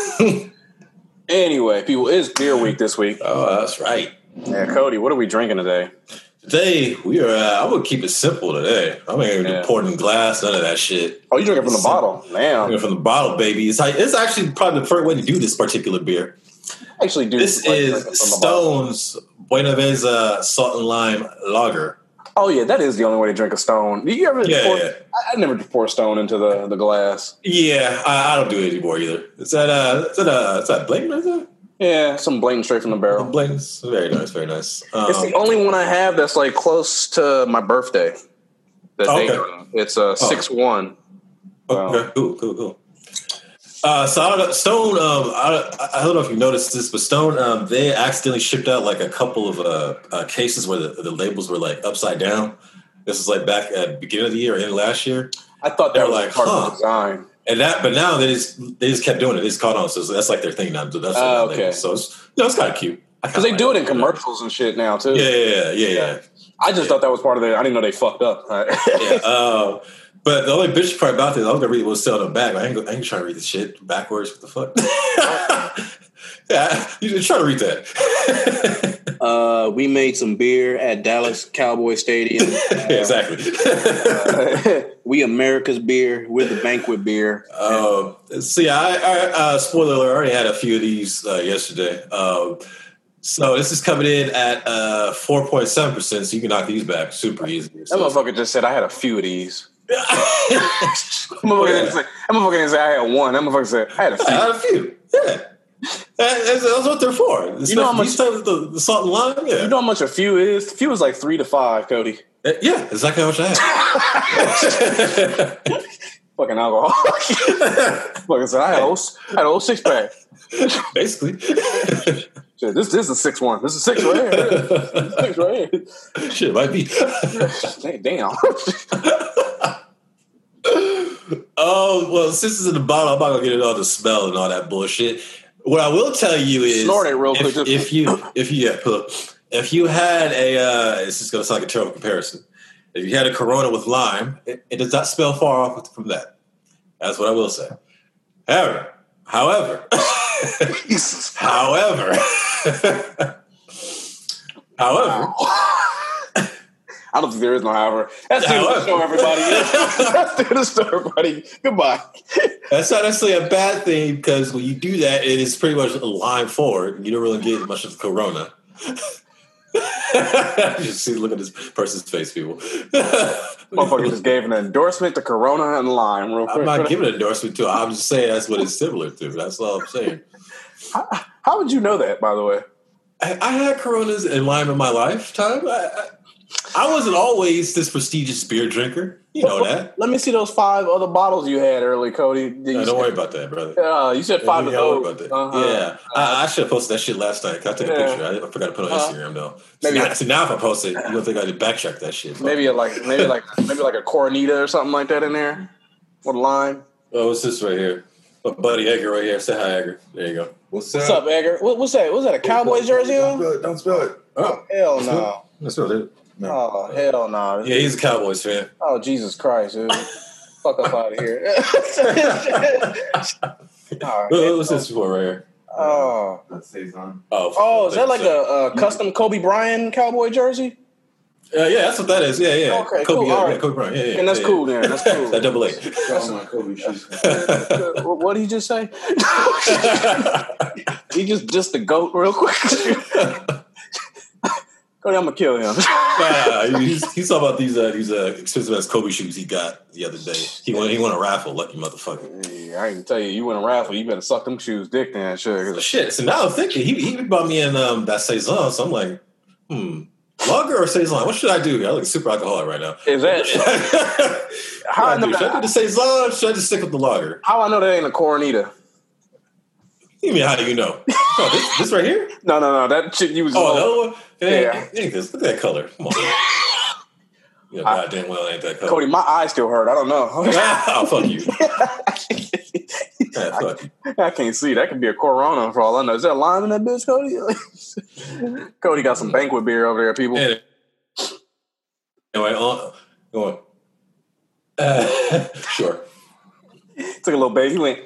C: Anyway, people, it's beer week this week.
D: Oh, that's right.
C: Yeah, Cody, what are we drinking today?
D: Today we are. Uh, I would keep it simple today. I'm not even
C: Yeah.
D: pouring in glass, none of that shit.
C: Oh, you drinking from the
D: Simple.
C: bottle? Damn.
D: Drinking from the bottle, baby. It's, like, it's actually probably the first way to do this particular beer.
C: Actually, dude.
D: This
C: like
D: is
C: drinking from the bottle.
D: Stone's Buena Vista Salt and Lime Lager.
C: Oh, yeah, that is the only way to drink a Stone. Do you ever
D: Yeah,
C: pour,
D: yeah.
C: I, I never pour Stone into the, the glass.
D: Yeah, I, I don't do it anymore either. Is that uh, is that uh, is that Blaine right there?
C: Yeah, some blatant straight from the barrel.
D: Blaine's very nice, very nice. Um,
C: It's the only one I have that's like close to my birthday. The
D: Oh,
C: date
D: okay.
C: on it. It's uh, six one.
D: Okay, cool, cool, cool. Uh, so I don't know, Stone, um, I, I don't know if you noticed this, but Stone, um, they accidentally shipped out like a couple of uh, uh, cases where the, the labels were like upside down. This was like back at the beginning of the year or end of last year.
C: I thought
D: They're
C: that was
D: like,
C: part
D: huh.
C: of the design.
D: And that, but now they just they just kept doing it. They just caught on, so that's like their thing now. So that's
C: Oh,
D: what
C: okay.
D: labels. So it's, you know, it's kind of cute
C: Because they do it in commercials and shit now, too.
D: Yeah, yeah, yeah, yeah. yeah.
C: I just thought that was part of it. I didn't know they fucked up.
D: yeah. Uh, but the only bitch part about this, I was gonna read what was still on the back. I ain't, I ain't trying to read this shit backwards. What the fuck? Yeah, you should try to read that.
C: uh, we made some beer at Dallas Cowboy Stadium.
D: Yeah, exactly.
C: Uh, we America's beer. We're the banquet beer.
D: Um, see, I, I uh, spoiler alert, I already had a few of these uh, yesterday. Um, so this is coming in at uh, four point seven percent, so you can knock these back super easy.
C: That
D: So,
C: motherfucker just said I had a few of these. That motherfucker didn't say- that motherfucker didn't say I had one. That motherfucker said I had a
D: I
C: few.
D: had a few. Yeah. That- That's, that's what they're for. This
C: You know
D: stuff-
C: how
D: these types of the, the salt and lime? Yeah.
C: You know how much a few is? Few is like three to five, Cody.
D: Uh, yeah, exactly how much I had.
C: Fucking alcohol. Fucking said I had a whole, I had a whole six pack.
D: Basically.
C: Shit, this, this is a six one. This is six right here. This is six right here.
D: Shit, it might be.
C: Damn.
D: Oh, well, since it's in the bottle, I'm not going to get it all the smell and all that bullshit. What I will tell you is...
C: Snort it real
D: if,
C: quick, just-
D: If you, if you, yeah, pull up. If you had a... Uh, this is going to sound like a terrible comparison. If you had a Corona with lime, it, it does not smell far off from that. That's what I will say. However, however, however, however.
C: I don't think there is no however. That's the end of the show, everybody. That's the end of the show, everybody. Goodbye.
D: That's not necessarily a bad thing because when you do that, it is pretty much a line forward. You don't really get much of the Corona. You just see, look at this person's face, people.
C: Motherfucker just gave an endorsement to Corona and lime real quick.
D: I'm not giving an endorsement to it. I'm just saying that's what it's similar to. That's all I'm saying.
C: How, how would you know that, by the way?
D: I, I had Coronas and lime in my lifetime. I, I, I wasn't always this prestigious beer drinker. You know that.
C: Let me see those five other bottles you had early, Cody.
D: No, don't worry about that, brother.
C: Uh, you said five of those.
D: About that.
C: Uh-huh.
D: Yeah, I, I should have posted that shit last night. Can I take a
C: Yeah.
D: picture? I, I forgot to put it on
C: Uh,
D: Instagram though.
C: maybe-
D: See now, see, now if I post it, you don't think I did backtrack that shit. But,
C: Maybe a, like maybe like maybe like a Coronita or something like that in there with a lime.
D: oh, what's this right here? My buddy Edgar right here. Say hi, Edgar. There you go.
B: What's
C: What's up, Edgar? What, what's that? What's that? A Cowboys jersey
B: Don't
C: on?
B: spell it. Don't spell it.
C: Oh hell no!
D: That's what it.
B: No.
C: Oh hell no!
D: Yeah, he's a Cowboys fan.
C: Oh Jesus Christ, dude! Fuck up out of here! All
D: What-
C: right.
D: What's this for right here?
C: Oh,
B: That's Saison.
D: Oh,
C: oh, is that like a, a custom Kobe Bryant Cowboy jersey?
D: Uh, yeah, that's what that is. Yeah, yeah.
C: Okay,
D: Kobe,
C: cool.
D: yeah,
C: All right.
D: yeah, Kobe Bryant. Yeah, yeah.
C: And that's
D: yeah,
C: cool
D: yeah.
C: then. That's cool.
D: That double A.
B: That's my Kobe shoes.
C: what what did he just say? He just just the goat real quick. Cody, I'm gonna kill him.
D: Nah, he's, he's talking about these uh, these uh, expensive ass Kobe shoes he got the other day. He won he won a raffle, lucky motherfucker.
C: Yeah, I can tell you, you win a raffle, you better suck them shoes dick then, sure.
D: Shit. So now I'm thinking he he bought me in um, that saison. So I'm like, hmm, lager or saison? What should I do? I look super alcoholic right now.
C: Is that how I
D: Should I
C: know
D: do? Should I do
C: that,
D: the saison? Or should I just stick with the lager?
C: how I know that ain't a Coronita?
D: You mean how do you know? Oh, this, this right here?
C: No, no, no, that shit you was
D: Oh, that one? It ain't,
C: Yeah.
D: it ain't this. Look at that color. Come on. You know, goddamn well it ain't that color.
C: Cody, my eyes still hurt. I don't know.
D: Oh, fuck you. Yeah, fuck you.
C: I can't see. That could be a Corona for all I know. Is there a lime in that bitch, Cody? Cody got some banquet beer over there, people.
D: Anyway, anyway on. Go on. Uh, sure.
C: Took a little bait. He went,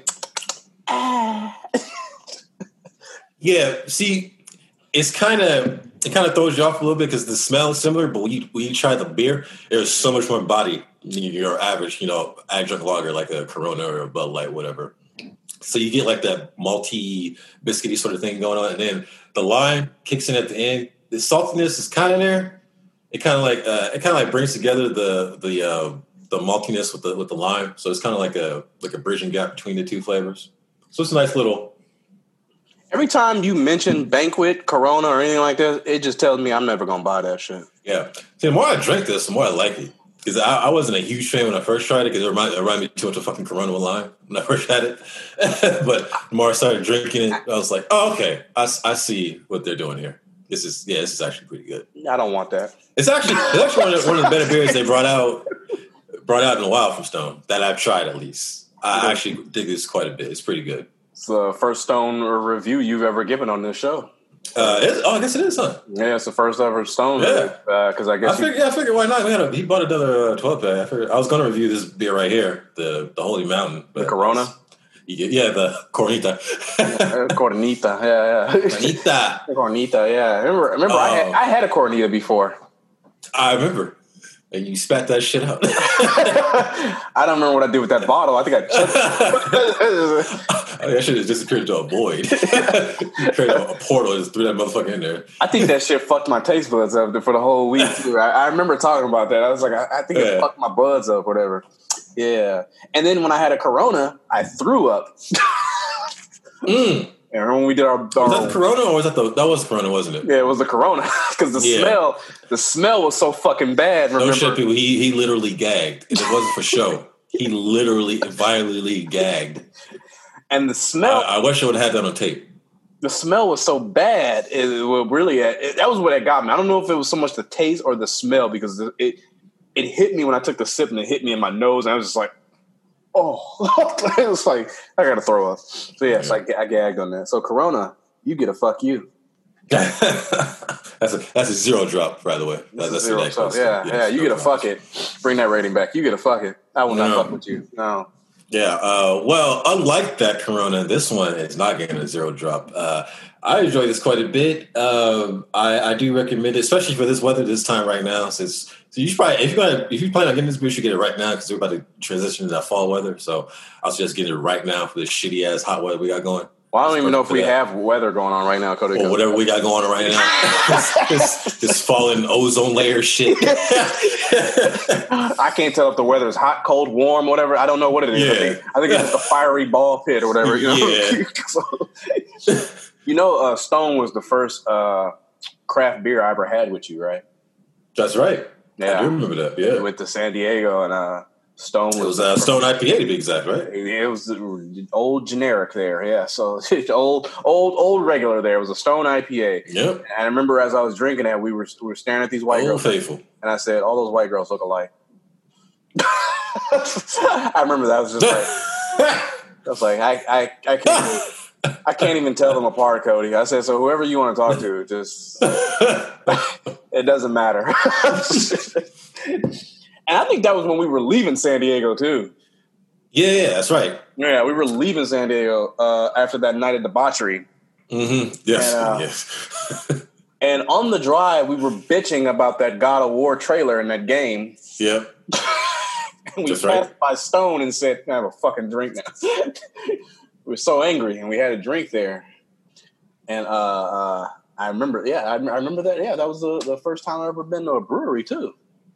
D: Yeah, see, it's kind of it kind of throws you off a little bit because the smell is similar, but when you when you try the beer, there's so much more body than your average, you know, adjunct lager like a Corona or a Bud Light, whatever. So you get like that malty, biscuity sort of thing going on, and then the lime kicks in at the end. The saltiness is kind of there. It kind of like uh, it kind of like brings together the the uh, the maltiness with the with the lime. So it's kind of like a like a bridging gap between the two flavors. So it's a nice little.
C: every time you mention banquet, Corona, or anything like that, it just tells me I'm never gonna buy that shit.
D: Yeah. See, the more I drink this, the more I like it. Because I, I wasn't a huge fan when I first tried it because it reminded, it reminded me too much of fucking Corona with lime when I first had it. But the more I started drinking it, I was like, oh, okay. I, I see what they're doing here. This is, yeah, this is actually pretty good.
C: I don't want that.
D: It's actually, it's actually one of, the, one of the better beers they brought out brought out in a while from Stone that I've tried at least. I actually dig this quite a bit. It's pretty good.
C: It's the first Stone review you've ever given on this show.
D: Uh, it, oh, I guess it is, huh?
C: Yeah, it's the first ever Stone.
D: Yeah.
C: Because uh, I
D: I
C: guess you,
D: figured, yeah, I figured why not? We had a, he bought another uh, twelve pack. I figured I was going to review this beer right here, the the Holy Mountain.
C: the Corona.
D: You get, yeah, the Cornita.
C: Uh, Cornita, yeah, yeah.
D: Cornita.
C: Cornita, yeah. Remember, remember, I had
D: Oh.
C: I had a Cornita before.
D: I remember. And you spat that shit out.
C: I don't remember what I did with that bottle. I think I chucked
D: I, I should have disappeared into a void. You created a, a portal and just threw that motherfucker in there.
C: I think that shit fucked my taste buds up for the whole week. Too. I, I remember talking about that. I was like, I, I think it
D: Yeah.
C: fucked my buds up, whatever. Yeah. And then when I had a Corona, I threw up.
D: Mm.
C: And remember when we did our,
D: Was
C: our
D: that the Corona or was that the, that was Corona, wasn't it?
C: yeah, it was the Corona because the
D: Yeah.
C: smell, the smell was so fucking bad.
D: No
C: Remember?
D: shit, people. He, he literally gagged. And it wasn't for show. He literally, violently gagged.
C: And the smell,
D: I, I wish I would have had that on tape.
C: the smell was so bad. It, it was really, it, that was what it got me. I don't know if it was so much the taste or the smell because it it hit me when I took the sip and it hit me in my nose and I was just like, oh, it was like I gotta throw up. So yeah, it's like I gagged on that. So Corona, you get a fuck you.
D: that's a that's a zero drop, by the way. That's, that's
C: Zero,
D: the
C: so, yeah, yeah, yeah. You get a fuck it. Bring that rating back. You get a fuck it. I will not
D: No.
C: fuck with you. No.
D: Yeah. Uh, well, unlike that Corona, this one is not getting a zero drop. Uh, I enjoy this quite a bit. Um, I, I do recommend it, especially for this weather this time right now. Since so you should probably if you got if you plan on getting this beer, you should get it right now because we're about to transition to that fall weather. So I'll suggest getting it right now for this shitty ass hot weather we got going.
C: Well, I don't even know if we
D: that.
C: have weather going on right now, Cody.
D: Or whatever we got going on right now. this, this, this falling ozone layer shit.
C: I can't tell if the weather is hot, cold, warm, whatever. I don't know what it is.
D: Yeah.
C: I think, I think it's just a fiery ball pit or whatever. You know,
D: Yeah.
C: So, you know uh, Stone was the first uh, craft beer I ever had with you, right?
D: That's right.
C: Yeah.
D: I do remember that. Yeah.
C: We went to San Diego and uh, Stone was,
D: It was uh, Stone I P A to be exact, right?
C: It was old generic there, yeah. So old, old, old regular there. It was a Stone I P A.
D: Yep.
C: And I remember as I was drinking that, we were we were staring at these white
D: Old
C: girls,
D: faithful.
C: and I said, "All those white girls look alike." I remember that I was just like, I was like, I, I, I can't, I can't even tell them apart, Cody. I said, so whoever you want to talk to, just it doesn't matter. And I think that was when we were leaving San Diego too.
D: Yeah, yeah, that's right.
C: Yeah, we were leaving San Diego uh, after that night of debauchery.
D: Mm-hmm. Yes,
C: And, uh,
D: yes.
C: And on the drive, we were bitching about that God of War trailer in that game.
D: Yep.
C: And we
D: That's
C: passed
D: right.
C: by Stone and said, "Can I have a fucking drink now?" We were so angry, and we had a drink there. And uh, uh, I remember, yeah, I, I remember that. Yeah, that was the, the first time I ever been to a brewery too.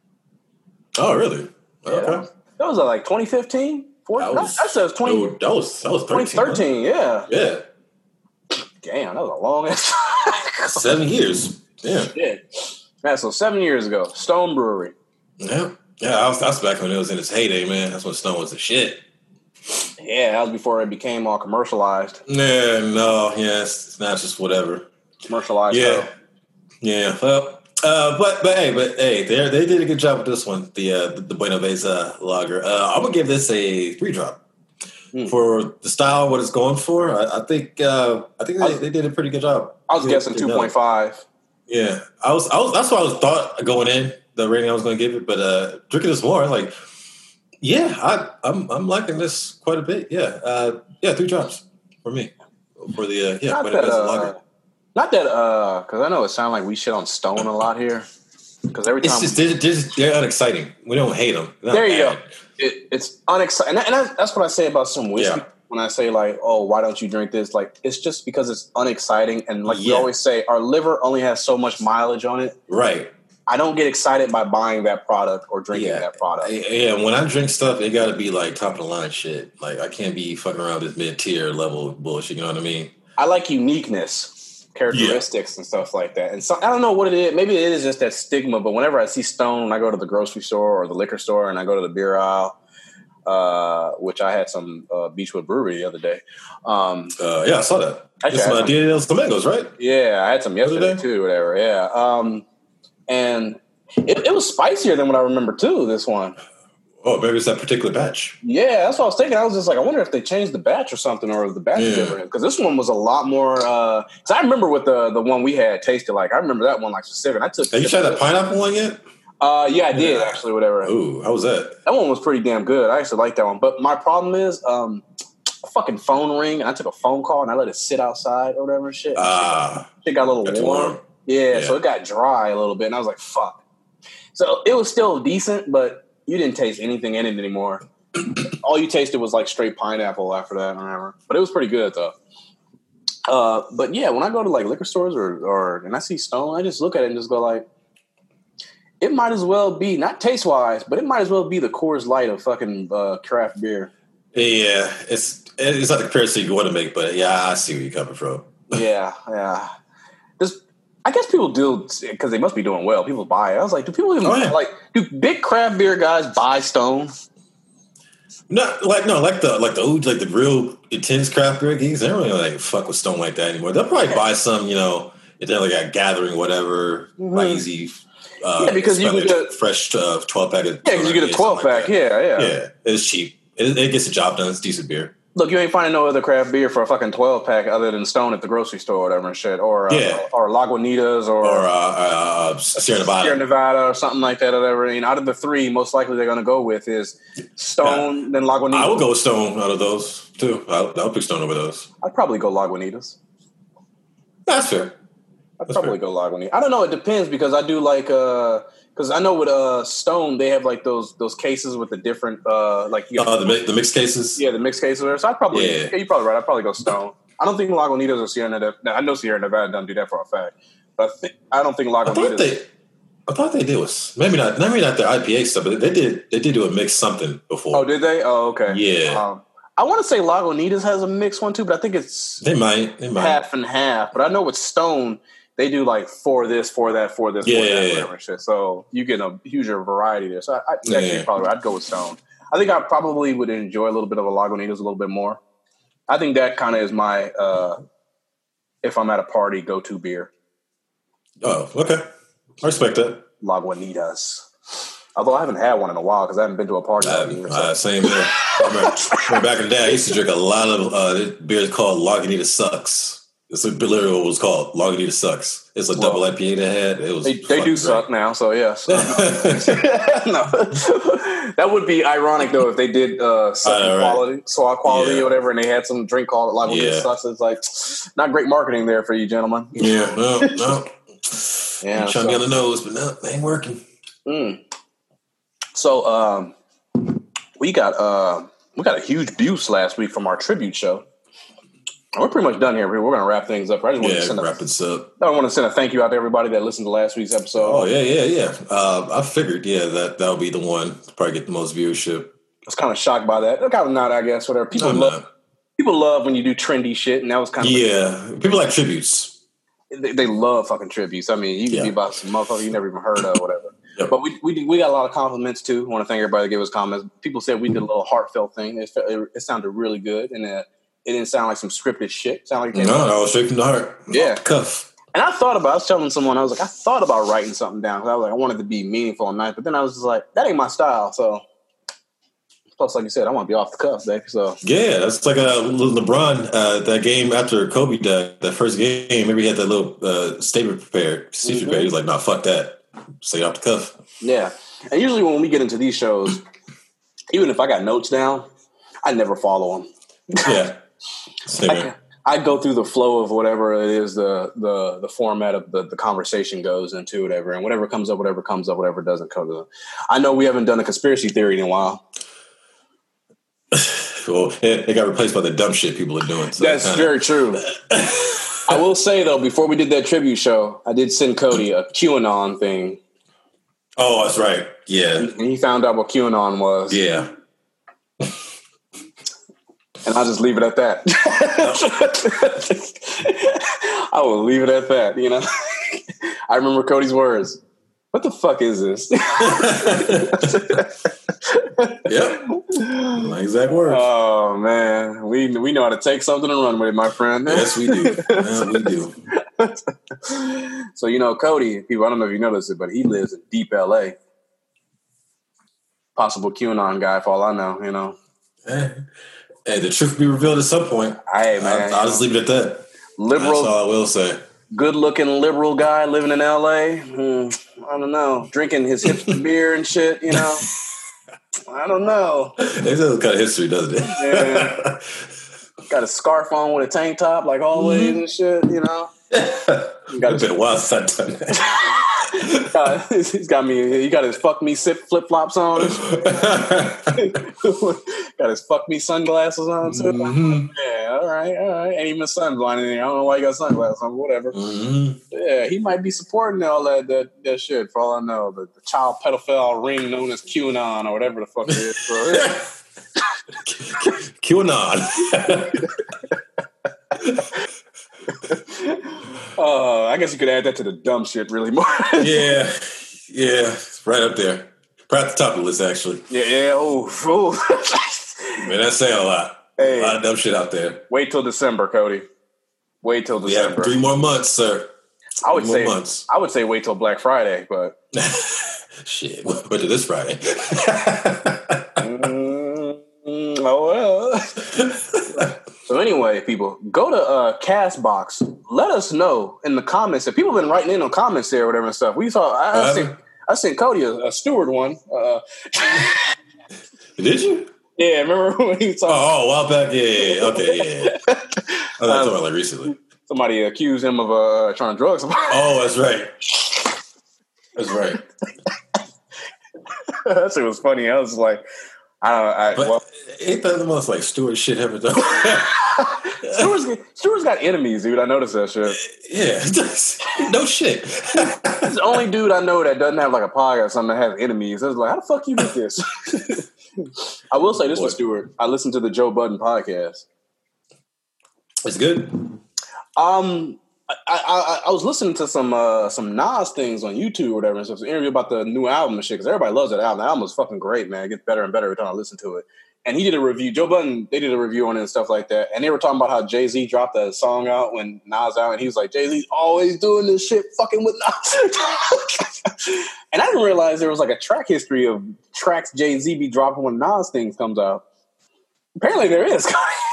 D: Oh, really?
C: Yeah,
D: Okay.
C: that was, that was uh, like twenty fifteen.
D: That was,
C: that says twenty,
D: oh, that was that was
C: twenty thirteen. Yeah.
D: Yeah,
C: Damn, that was a long ass time.
D: seven years. Yeah,
C: Yeah. Yeah, so seven years ago, Stone Brewery.
D: yeah, yeah. I was, that was back when it was in its heyday, man. That's when Stone was the shit.
C: Yeah, that was before it became all commercialized.
D: Yeah, no, yeah, it's, it's not just whatever.
C: Commercialized.
D: Yeah,
C: stuff.
D: yeah. Well, uh, but but hey, but hey, they they did a good job with this one. The uh, the, the Buena Vesa lager. Uh, I'm gonna give this a three drop
C: Hmm.
D: for the style what it's going for. I, I think uh, I think
C: I
D: they,
C: was-
D: they did a pretty good job.
C: I was
D: Good-
C: guessing
D: good
C: two
D: job.
C: point five.
D: Yeah, I was I was that's what I was thought going in the rating I was going to give it, but uh, drinking this more like. Yeah, I, I'm I'm liking this quite a bit. Yeah, uh, yeah, three drops for me for the uh, yeah.
C: Not
D: Buena
C: that,
D: Vesa
C: uh,
D: lager.
C: not that, uh, because I know it sounds like we shit on Stone a lot here. Because every time
D: It's just they're, they're, just, they're unexciting. We don't hate them.
C: there you go, it, it's unexciting, and, that, and that's what I say about some whiskey.
D: Yeah.
C: When I say like, oh, why don't you drink this? Like, it's just because it's unexciting, and like we
D: Yeah.
C: always say, our liver only has so much mileage on it.
D: Right.
C: I don't get excited by buying that product or drinking
D: Yeah.
C: that product.
D: Yeah. When I drink stuff, it got to be like top of the line shit. Like I can't be fucking around with this mid tier level bullshit. You know what I mean?
C: I like uniqueness, characteristics, and stuff like that. And so I don't know what it is. Maybe it is just that stigma. But whenever I see Stone, when I go to the grocery store or the liquor store, and I go to the beer aisle, uh, which I had some uh, Beechwood Brewery the other day. Um,
D: Uh, yeah, I saw that.
C: Actually,
D: It's
C: I
D: uh,
C: had
D: Dia de los Domingos, right?
C: yeah, I had some yesterday
D: Other day?
C: too. Whatever. Yeah. Um, and it, it was spicier than what I remember too. This one.
D: Oh, maybe it's that particular batch.
C: Yeah, that's what I was thinking. I was just like, I wonder if they changed the batch or something, or if the batch is
D: Yeah.
C: different. Because this one was a lot more. Because I remember what the the one we had tasted like. I remember that one like specific. I took.
D: Have you tried that pineapple one yet?
C: Uh, yeah, I did
D: Yeah.
C: actually. Whatever.
D: Ooh, how was that?
C: That one was pretty damn good. I actually like that one. But my problem is, um, a fucking phone ring, and I took a phone call and I let it sit outside or whatever. And shit.
D: Ah,
C: It got a little
D: got too
C: warm.
D: warm.
C: Yeah,
D: Yeah.
C: so it got dry a little bit, and I was like, "Fuck." So it was still decent, but you didn't taste anything in it anymore. All you tasted was like straight pineapple after that, or whatever. But it was pretty good though. Uh, but yeah, when I go to like liquor stores or or and I see Stone, I just look at it and just go like, it might as well be not taste wise, but it might as well be the Coors Light of fucking uh, craft beer.
D: yeah. It's it's not the comparison you want to make, but yeah, I see where you're coming from.
C: Yeah, yeah. Just, I guess people do because they must be doing well. People buy it. I was like, do people even
D: Oh, yeah.
C: like? Do big craft beer guys buy Stone?
D: Not like no, like the like the old like the real intense craft beer geeks. They don't really like fuck with Stone like that anymore. They'll probably buy some, you know, if they're like a gathering, whatever,
C: Mhm.
D: like easy. Uh,
C: Yeah, because you
D: probably
C: can
D: a
C: get-
D: fresh uh, twelve pack. Of
C: Yeah, because you get a twelve pack. Yeah, yeah,
D: yeah, it's cheap. It, it gets the job done. It's decent beer.
C: Look, you ain't finding no other craft beer for a fucking twelve pack other than Stone at the grocery store or whatever and shit, or uh,
D: Yeah.
C: or Lagunitas or
D: or uh, uh, Sierra Nevada.
C: Sierra Nevada or something like that or whatever. You know, out of the three, most likely they're going to go with is Stone, then Lagunitas.
D: I would go with Stone out of those too. I would, I would pick Stone over those.
C: I'd probably go Lagunitas.
D: That's fair.
C: I'd
D: That's
C: probably
D: fair.
C: go Lagunitas. I don't know. It depends because I do like because I know with uh, Stone they have like those those cases with the different uh, like you
D: Uh, the, mi- the mixed cases.
C: yeah the mixed cases. There. So I'd probably
D: Yeah.
C: yeah. You're probably right. I'd probably go Stone. I don't think Lagunitas or Sierra Nevada. I know Sierra Nevada doesn't do that for a fact, but I, think, I don't think
D: I thought
C: Lagunitas.
D: they, I thought they did was maybe not, maybe not their I P A stuff, but they did, they did do a mix something before.
C: Oh, did they? Oh, okay.
D: Yeah.
C: Um, I want to say Lagunitas has a mixed one too, but I think it's
D: They might, they might.
C: half and half. But I know with Stone, they do like for this, for that, for this,
D: Yeah,
C: for that,
D: yeah, yeah.
C: whatever shit. So you get a huger variety there. So I, I
D: Yeah,
C: actually
D: yeah.
C: probably I'd go with Stone. I think I probably would enjoy a little bit of a Lagunitas a little bit more. I think that kind of is my uh, if I'm at a party go to beer.
D: Oh, okay. I respect that.
C: Lagunitas. Although I haven't had one in a while because I haven't been to a party.
D: Uh,
C: in years, so-
D: uh, same there. I remember, remember back in the day, I used to drink a lot of uh, beers called Lagunitas Sucks. It's literally what it was called. Lagunitas Sucks. It's a
C: Well,
D: double I P A they had. It was
C: They, they
D: fucking
C: do
D: great.
C: suck now, so yes. no. That would be ironic though if they did uh, suck
D: I know, right?
C: quality, swag quality
D: Yeah.
C: or whatever, and they had some drink called like
D: Yeah.
C: yeah. sucks. It's like not great marketing there for you gentlemen.
D: Yeah, no, no.
C: Yeah,
D: I'm trying to be
C: so-
D: on the nose, but no, it ain't working.
C: Mm. So um, we got uh, we got a huge boost last week from our tribute show. We're pretty much done here. We're going to wrap things up. I just want to
D: Yeah,
C: send a,
D: wrap this up.
C: I want to send a thank you out to everybody that listened to last week's episode.
D: Oh, yeah, yeah, yeah. Uh, I figured, yeah, that that would be the one to probably get the most viewership.
C: I was kind of shocked by that. Kind of not, I guess. Whatever. People
D: I'm
C: love.
D: not.
C: People love when you do trendy shit, and that was kind of
D: Yeah, people like tributes.
C: they, they love fucking tributes. I mean, you can
D: Yeah.
C: be about some motherfucker you never even heard of, whatever.
D: Yep.
C: But we we we got a lot of compliments too. I want to thank everybody that gave us comments. People said we did a little heartfelt thing. It, fe- it, it sounded really good, and uh, it didn't sound like some scripted shit. It sounded like
D: No, no, straight from the heart.
C: Yeah.
D: Off the cuff.
C: And I thought about. I was telling someone I was like, I thought about writing something down because I was like, I wanted to be meaningful and nice. But then I was just like, that ain't my style. So plus, like you said, I want to be off the cuff, baby. So
D: Yeah, that's like a little LeBron. Uh, that game after Kobe died, that first game, maybe he had that little uh, statement prepared. Speech
C: Mhm.
D: prepared. He was like, "Nah, fuck that. Say off the cuff."
C: yeah. And usually when we get into these shows, even if I got notes down, I never follow them.
D: Yeah, same
C: I,
D: here.
C: I go through the flow of whatever it is the the the format of the, the conversation goes into, whatever, and whatever comes up, whatever comes up, whatever doesn't come up. I know we haven't done a conspiracy theory in a while.
D: Well, it, it got replaced by the dumb shit people are doing. So
C: That's
D: kinda-
C: very true. I will say though, before we did that tribute show, I did send Cody a QAnon thing,
D: Oh, that's right. Yeah,
C: and he found out what QAnon was.
D: yeah.
C: And I'll just leave it at that. I will leave it at that, you know. I remember Cody's words. What the fuck is this?
D: Yep. My exact words.
C: Oh man, we we know how to take something and run with it, my friend.
D: Yes, we do. Yeah, we do.
C: So you know, Cody, people, I don't know if you noticed it, but he lives in deep L A. Possible QAnon guy, for all I know. You know,
D: Hey, hey, the truth will be revealed at some point.
C: hey man,
D: I'll, I'll just leave it at that. That's
C: liberal,
D: all I will say.
C: good-looking liberal guy living in L A. Hmm, I don't know, drinking his hipster beer and shit. You know, I don't know.
D: It does kind of history, doesn't it?
C: Yeah. Got a scarf on with a tank top, like always, and shit. You know, got
D: It's been a while since I've done that.
C: Uh, he's got me. He got his fuck me flip flops on. Got his fuck me sunglasses on too.
D: Mhm.
C: Yeah, all right, all right. Ain't even sunblind in there. I don't know why you got sunglasses on. But whatever.
D: Mhm.
C: Yeah, he might be supporting all that that, that shit. For all I know, the, the child pedophile ring known as QAnon or whatever the fuck it is. So, yeah.
D: QAnon.
C: Uh, I guess you could add that to the dumb shit really more.
D: Yeah, yeah, it's right up there. Right at the top of the list, actually.
C: yeah, yeah. Oh, oh.
D: Man, that's saying a lot.
C: Hey.
D: A lot of dumb shit out there.
C: Wait till December, Cody. Wait till
D: We have
C: December.
D: three more months, sir.
C: I would
D: Three more
C: say
D: months.
C: I would say wait till Black Friday, but
D: Shit, wait till this Friday.
C: mm, oh well. way, people, go to uh, Castbox. Let us know in the comments. If people have been writing in on comments there or whatever and stuff. We saw. I, I,
D: Uh,
C: sent, I sent Cody a, a Stewart one. Uh,
D: Did you?
C: yeah, remember when he was
D: Oh,
C: talking?
D: oh, a while back. Yeah, yeah, yeah. Okay, yeah. yeah. I thought you were talking about like recently.
C: Somebody accused him of uh, trying to drug somebody.
D: Oh, that's right. That's right.
C: That shit was funny. I was like, I don't know. I,
D: But
C: well,
D: ain't that the most like Stewart shit ever done?
C: Stewart's, Stewart's got enemies, dude. I noticed that shit.
D: Yeah, no shit.
C: He's the only dude I know that doesn't have like a podcast or something that has enemies. I was like, how the fuck you get this? I will say this
D: Boy.
C: with Stewart. I listened to the Joe Budden podcast.
D: It's good.
C: Um, I, I, I was listening to some uh, some Nas things on YouTube or whatever, and stuff. An interview about the new album and shit, because everybody loves that album. The album was fucking great, man. It gets better and better every time I listen to it. And he did a review. Joe Budden, they did a review on it and stuff like that. And they were talking about how Jay-Z dropped a song out when Nas out, and he was like, Jay-Z's always doing this shit, fucking with Nas. And I didn't realize there was like a track history of tracks Jay-Z be dropping when Nas things comes out. Apparently there is.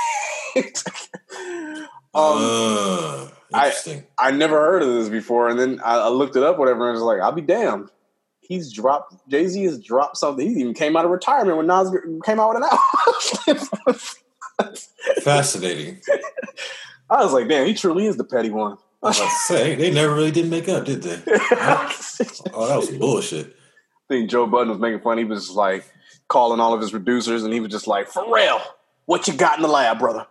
C: um,
D: uh, interesting.
C: I never heard of this before, and then I, I looked it up, whatever, and I was like, I'll be damned. He's dropped, Jay-Z has dropped something. He even came out of retirement when Nas came out with an album.
D: Fascinating.
C: I was like, damn, he truly is the petty one.
D: I was about to say, they never really did make up, did they? Oh, that was bullshit.
C: I think Joe Budden was making fun. He was just like calling all of his producers, and he was just like, Pharrell, what you got in the lab, brother?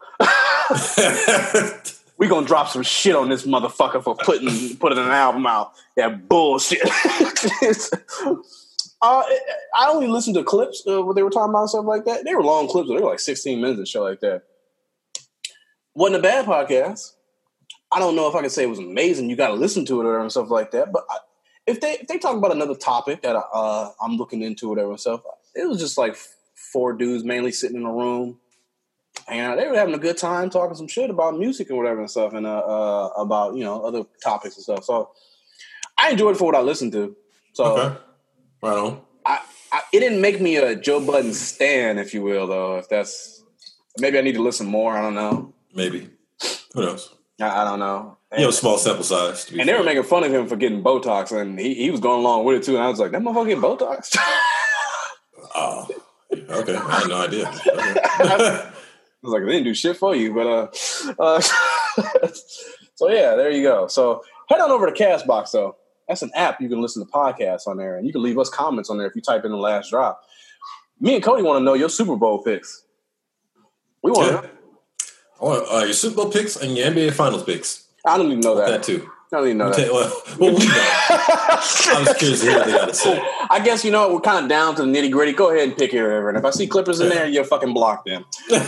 C: We gonna drop some shit on this motherfucker for putting putting an album out. That bullshit. uh, I only listened to clips uh, where they were talking about stuff like that. They were long clips. They were like sixteen minutes and shit like that. Wasn't a bad podcast. I don't know if I can say it was amazing. You got to listen to it or whatever and stuff like that. But I, if they if they talk about another topic that I, uh, I'm looking into or whatever and stuff, it was just like four dudes mainly sitting in a room. And they were having a good time talking some shit about music and whatever and stuff, and uh, uh, about, you know, other topics and stuff. So I enjoyed it for what I listened to. So
D: Okay. Right on.
C: I, I, it didn't make me a Joe Budden stan, if you will, though. If that's maybe I need to listen more. I don't know.
D: Maybe. Who knows?
C: I, I don't know. And,
D: You have a small sample size. To be
C: and they
D: fair.
C: were making fun of him for getting Botox, and he, he was going along with it too. And I was like, that motherfucker get Botox?
D: Oh, okay. I had no idea. Okay.
C: I was like, they didn't do shit for you, but uh, uh so yeah, there you go. So head on over to Castbox, though. That's an app you can listen to podcasts on there, and you can leave us comments on there if you type in the last drop. Me and Cody want to know your Super Bowl picks. We want
D: Yeah.
C: to.
D: I want uh, your Super Bowl picks and your N B A Finals picks.
C: I don't even know that.
D: That too.
C: I don't even know
D: Okay,
C: that.
D: well, well, we know. I was curious to hear what they got to say.
C: I guess, you know, we're kind of down to the nitty gritty. Go ahead and pick it, whatever. And if I see Clippers in there, you're fucking blocked them.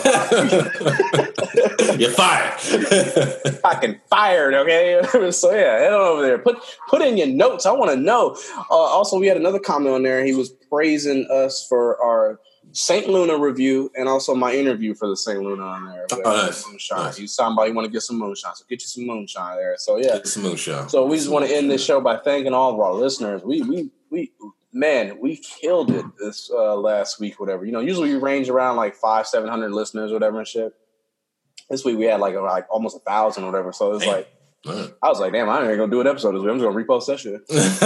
D: You're fired.
C: Fucking fired, okay? So yeah, head on over there. Put put in your notes. I want to know. Uh, also, we had another comment on there. He was praising us for our Saint Luna review and also my interview for the Saint Luna on there.
D: Oh, nice.
C: Moonshine.
D: Nice.
C: You somebody want to get some moonshine, so get you some moonshine there. So yeah.
D: It's a moonshine.
C: So we just want to end this show by thanking all of our listeners. We we we man, we killed it this uh, last week, whatever. You know, usually we range around like five, seven hundred listeners, whatever and shit. This week we had like like almost a thousand, or whatever. So it's
D: Damn.
C: like
D: Right.
C: I was like, damn, I ain't gonna do an episode this week. I'm just gonna repost that shit.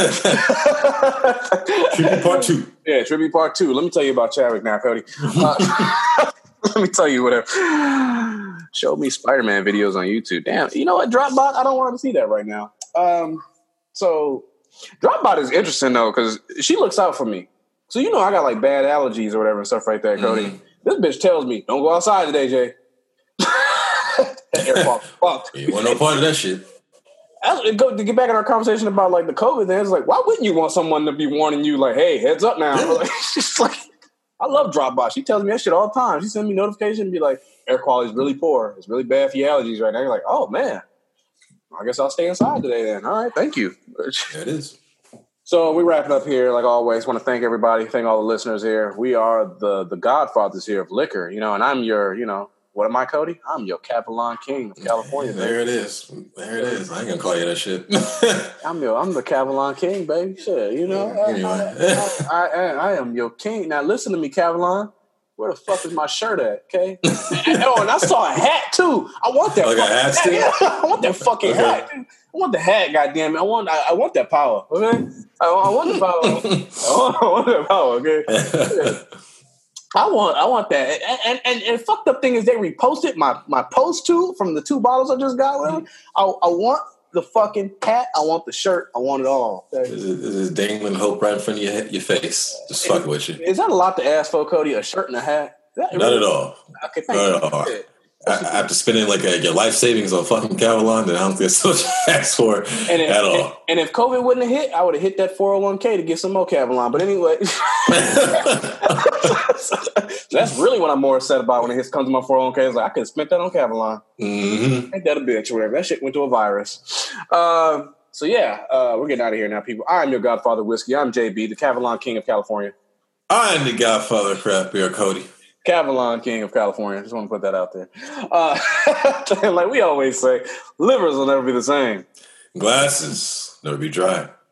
D: Tribute part two.
C: Yeah, tribute part two. Let me tell you about Chadwick now, Cody. Uh, let me tell you whatever. Show me Spider-Man videos on YouTube. Damn, you know what? Dropbot, I don't want to see that right now. Um, so Dropbot is interesting though, because she looks out for me. So you know I got like bad allergies or whatever and stuff right there, Cody.
D: Mhm.
C: This bitch tells me, don't go outside today, Jay. Air quality fucked.
D: You want no part of that shit.
C: I, go, to get back in our conversation about like the COVID thing, it's like, why wouldn't you want someone to be warning you, like, hey, heads up now? Like, she's like, I love Dropbot. She tells me that shit all the time. She sends me notifications and be like, air quality is really poor. It's really bad for your allergies right now. You're like, oh man, I guess I'll stay inside today then. All right, thank you.
D: There it is.
C: So we wrapping up here, like always. Want to thank everybody, thank all the listeners here. We are the the godfathers here of liquor, you know, and I'm your, you know, what am I, Cody? I'm your Cavalon King of California.
D: Yeah, there it is. There it is. I ain't gonna call you that shit.
C: I'm your, I'm the Cavalon King, baby. Shit, you know.
D: Yeah, anyway.
C: I, I, I, I am your king. Now listen to me, Cavalon. Where the fuck is my shirt at? Okay. and, oh, and I saw a hat too. I want that.
D: Like a hat still?
C: Yeah, I want that fucking
D: Okay.
C: hat. Dude. I want the hat. Goddamn it! I want. I, I want that power. Okay. I, I want the power. I, want, I want that power. Okay. I want. I want that. And and, and and fucked up thing is they reposted my my post too from the two bottles I just got. Whatever. I I want the fucking hat. I want the shirt. I want it all. Okay?
D: This is, this is Damon Hope right in front of your, your face. Just fucking with you.
C: Is that a lot to ask for, Cody? A shirt and a hat? Is that
D: Not
C: really-
D: at all.
C: Okay, thank
D: Not
C: you.
D: at all.
C: Yeah.
D: I, after spending like a, your life savings on fucking Cavalon, then I don't think it's so much to ask for
C: And if,
D: at
C: and,
D: all.
C: and if COVID wouldn't have hit, I would have hit that four oh one k to get some more Cavalon. But anyway, that's really what I'm more upset about when it comes to my four oh one k. Is like, I could have spent that on Cavalon.
D: Mm-hmm.
C: Ain't that a bitch or whatever. That shit went to a virus. Uh, so yeah, uh, we're getting out of here now, people. I'm your Godfather Whiskey. I'm J B, the Cavalon King of California.
D: I'm the Godfather of craft beer, Cody.
C: Cavalon King of California. Just want to put that out there. Uh, like we always say, livers will never be the same.
D: Glasses never be dry.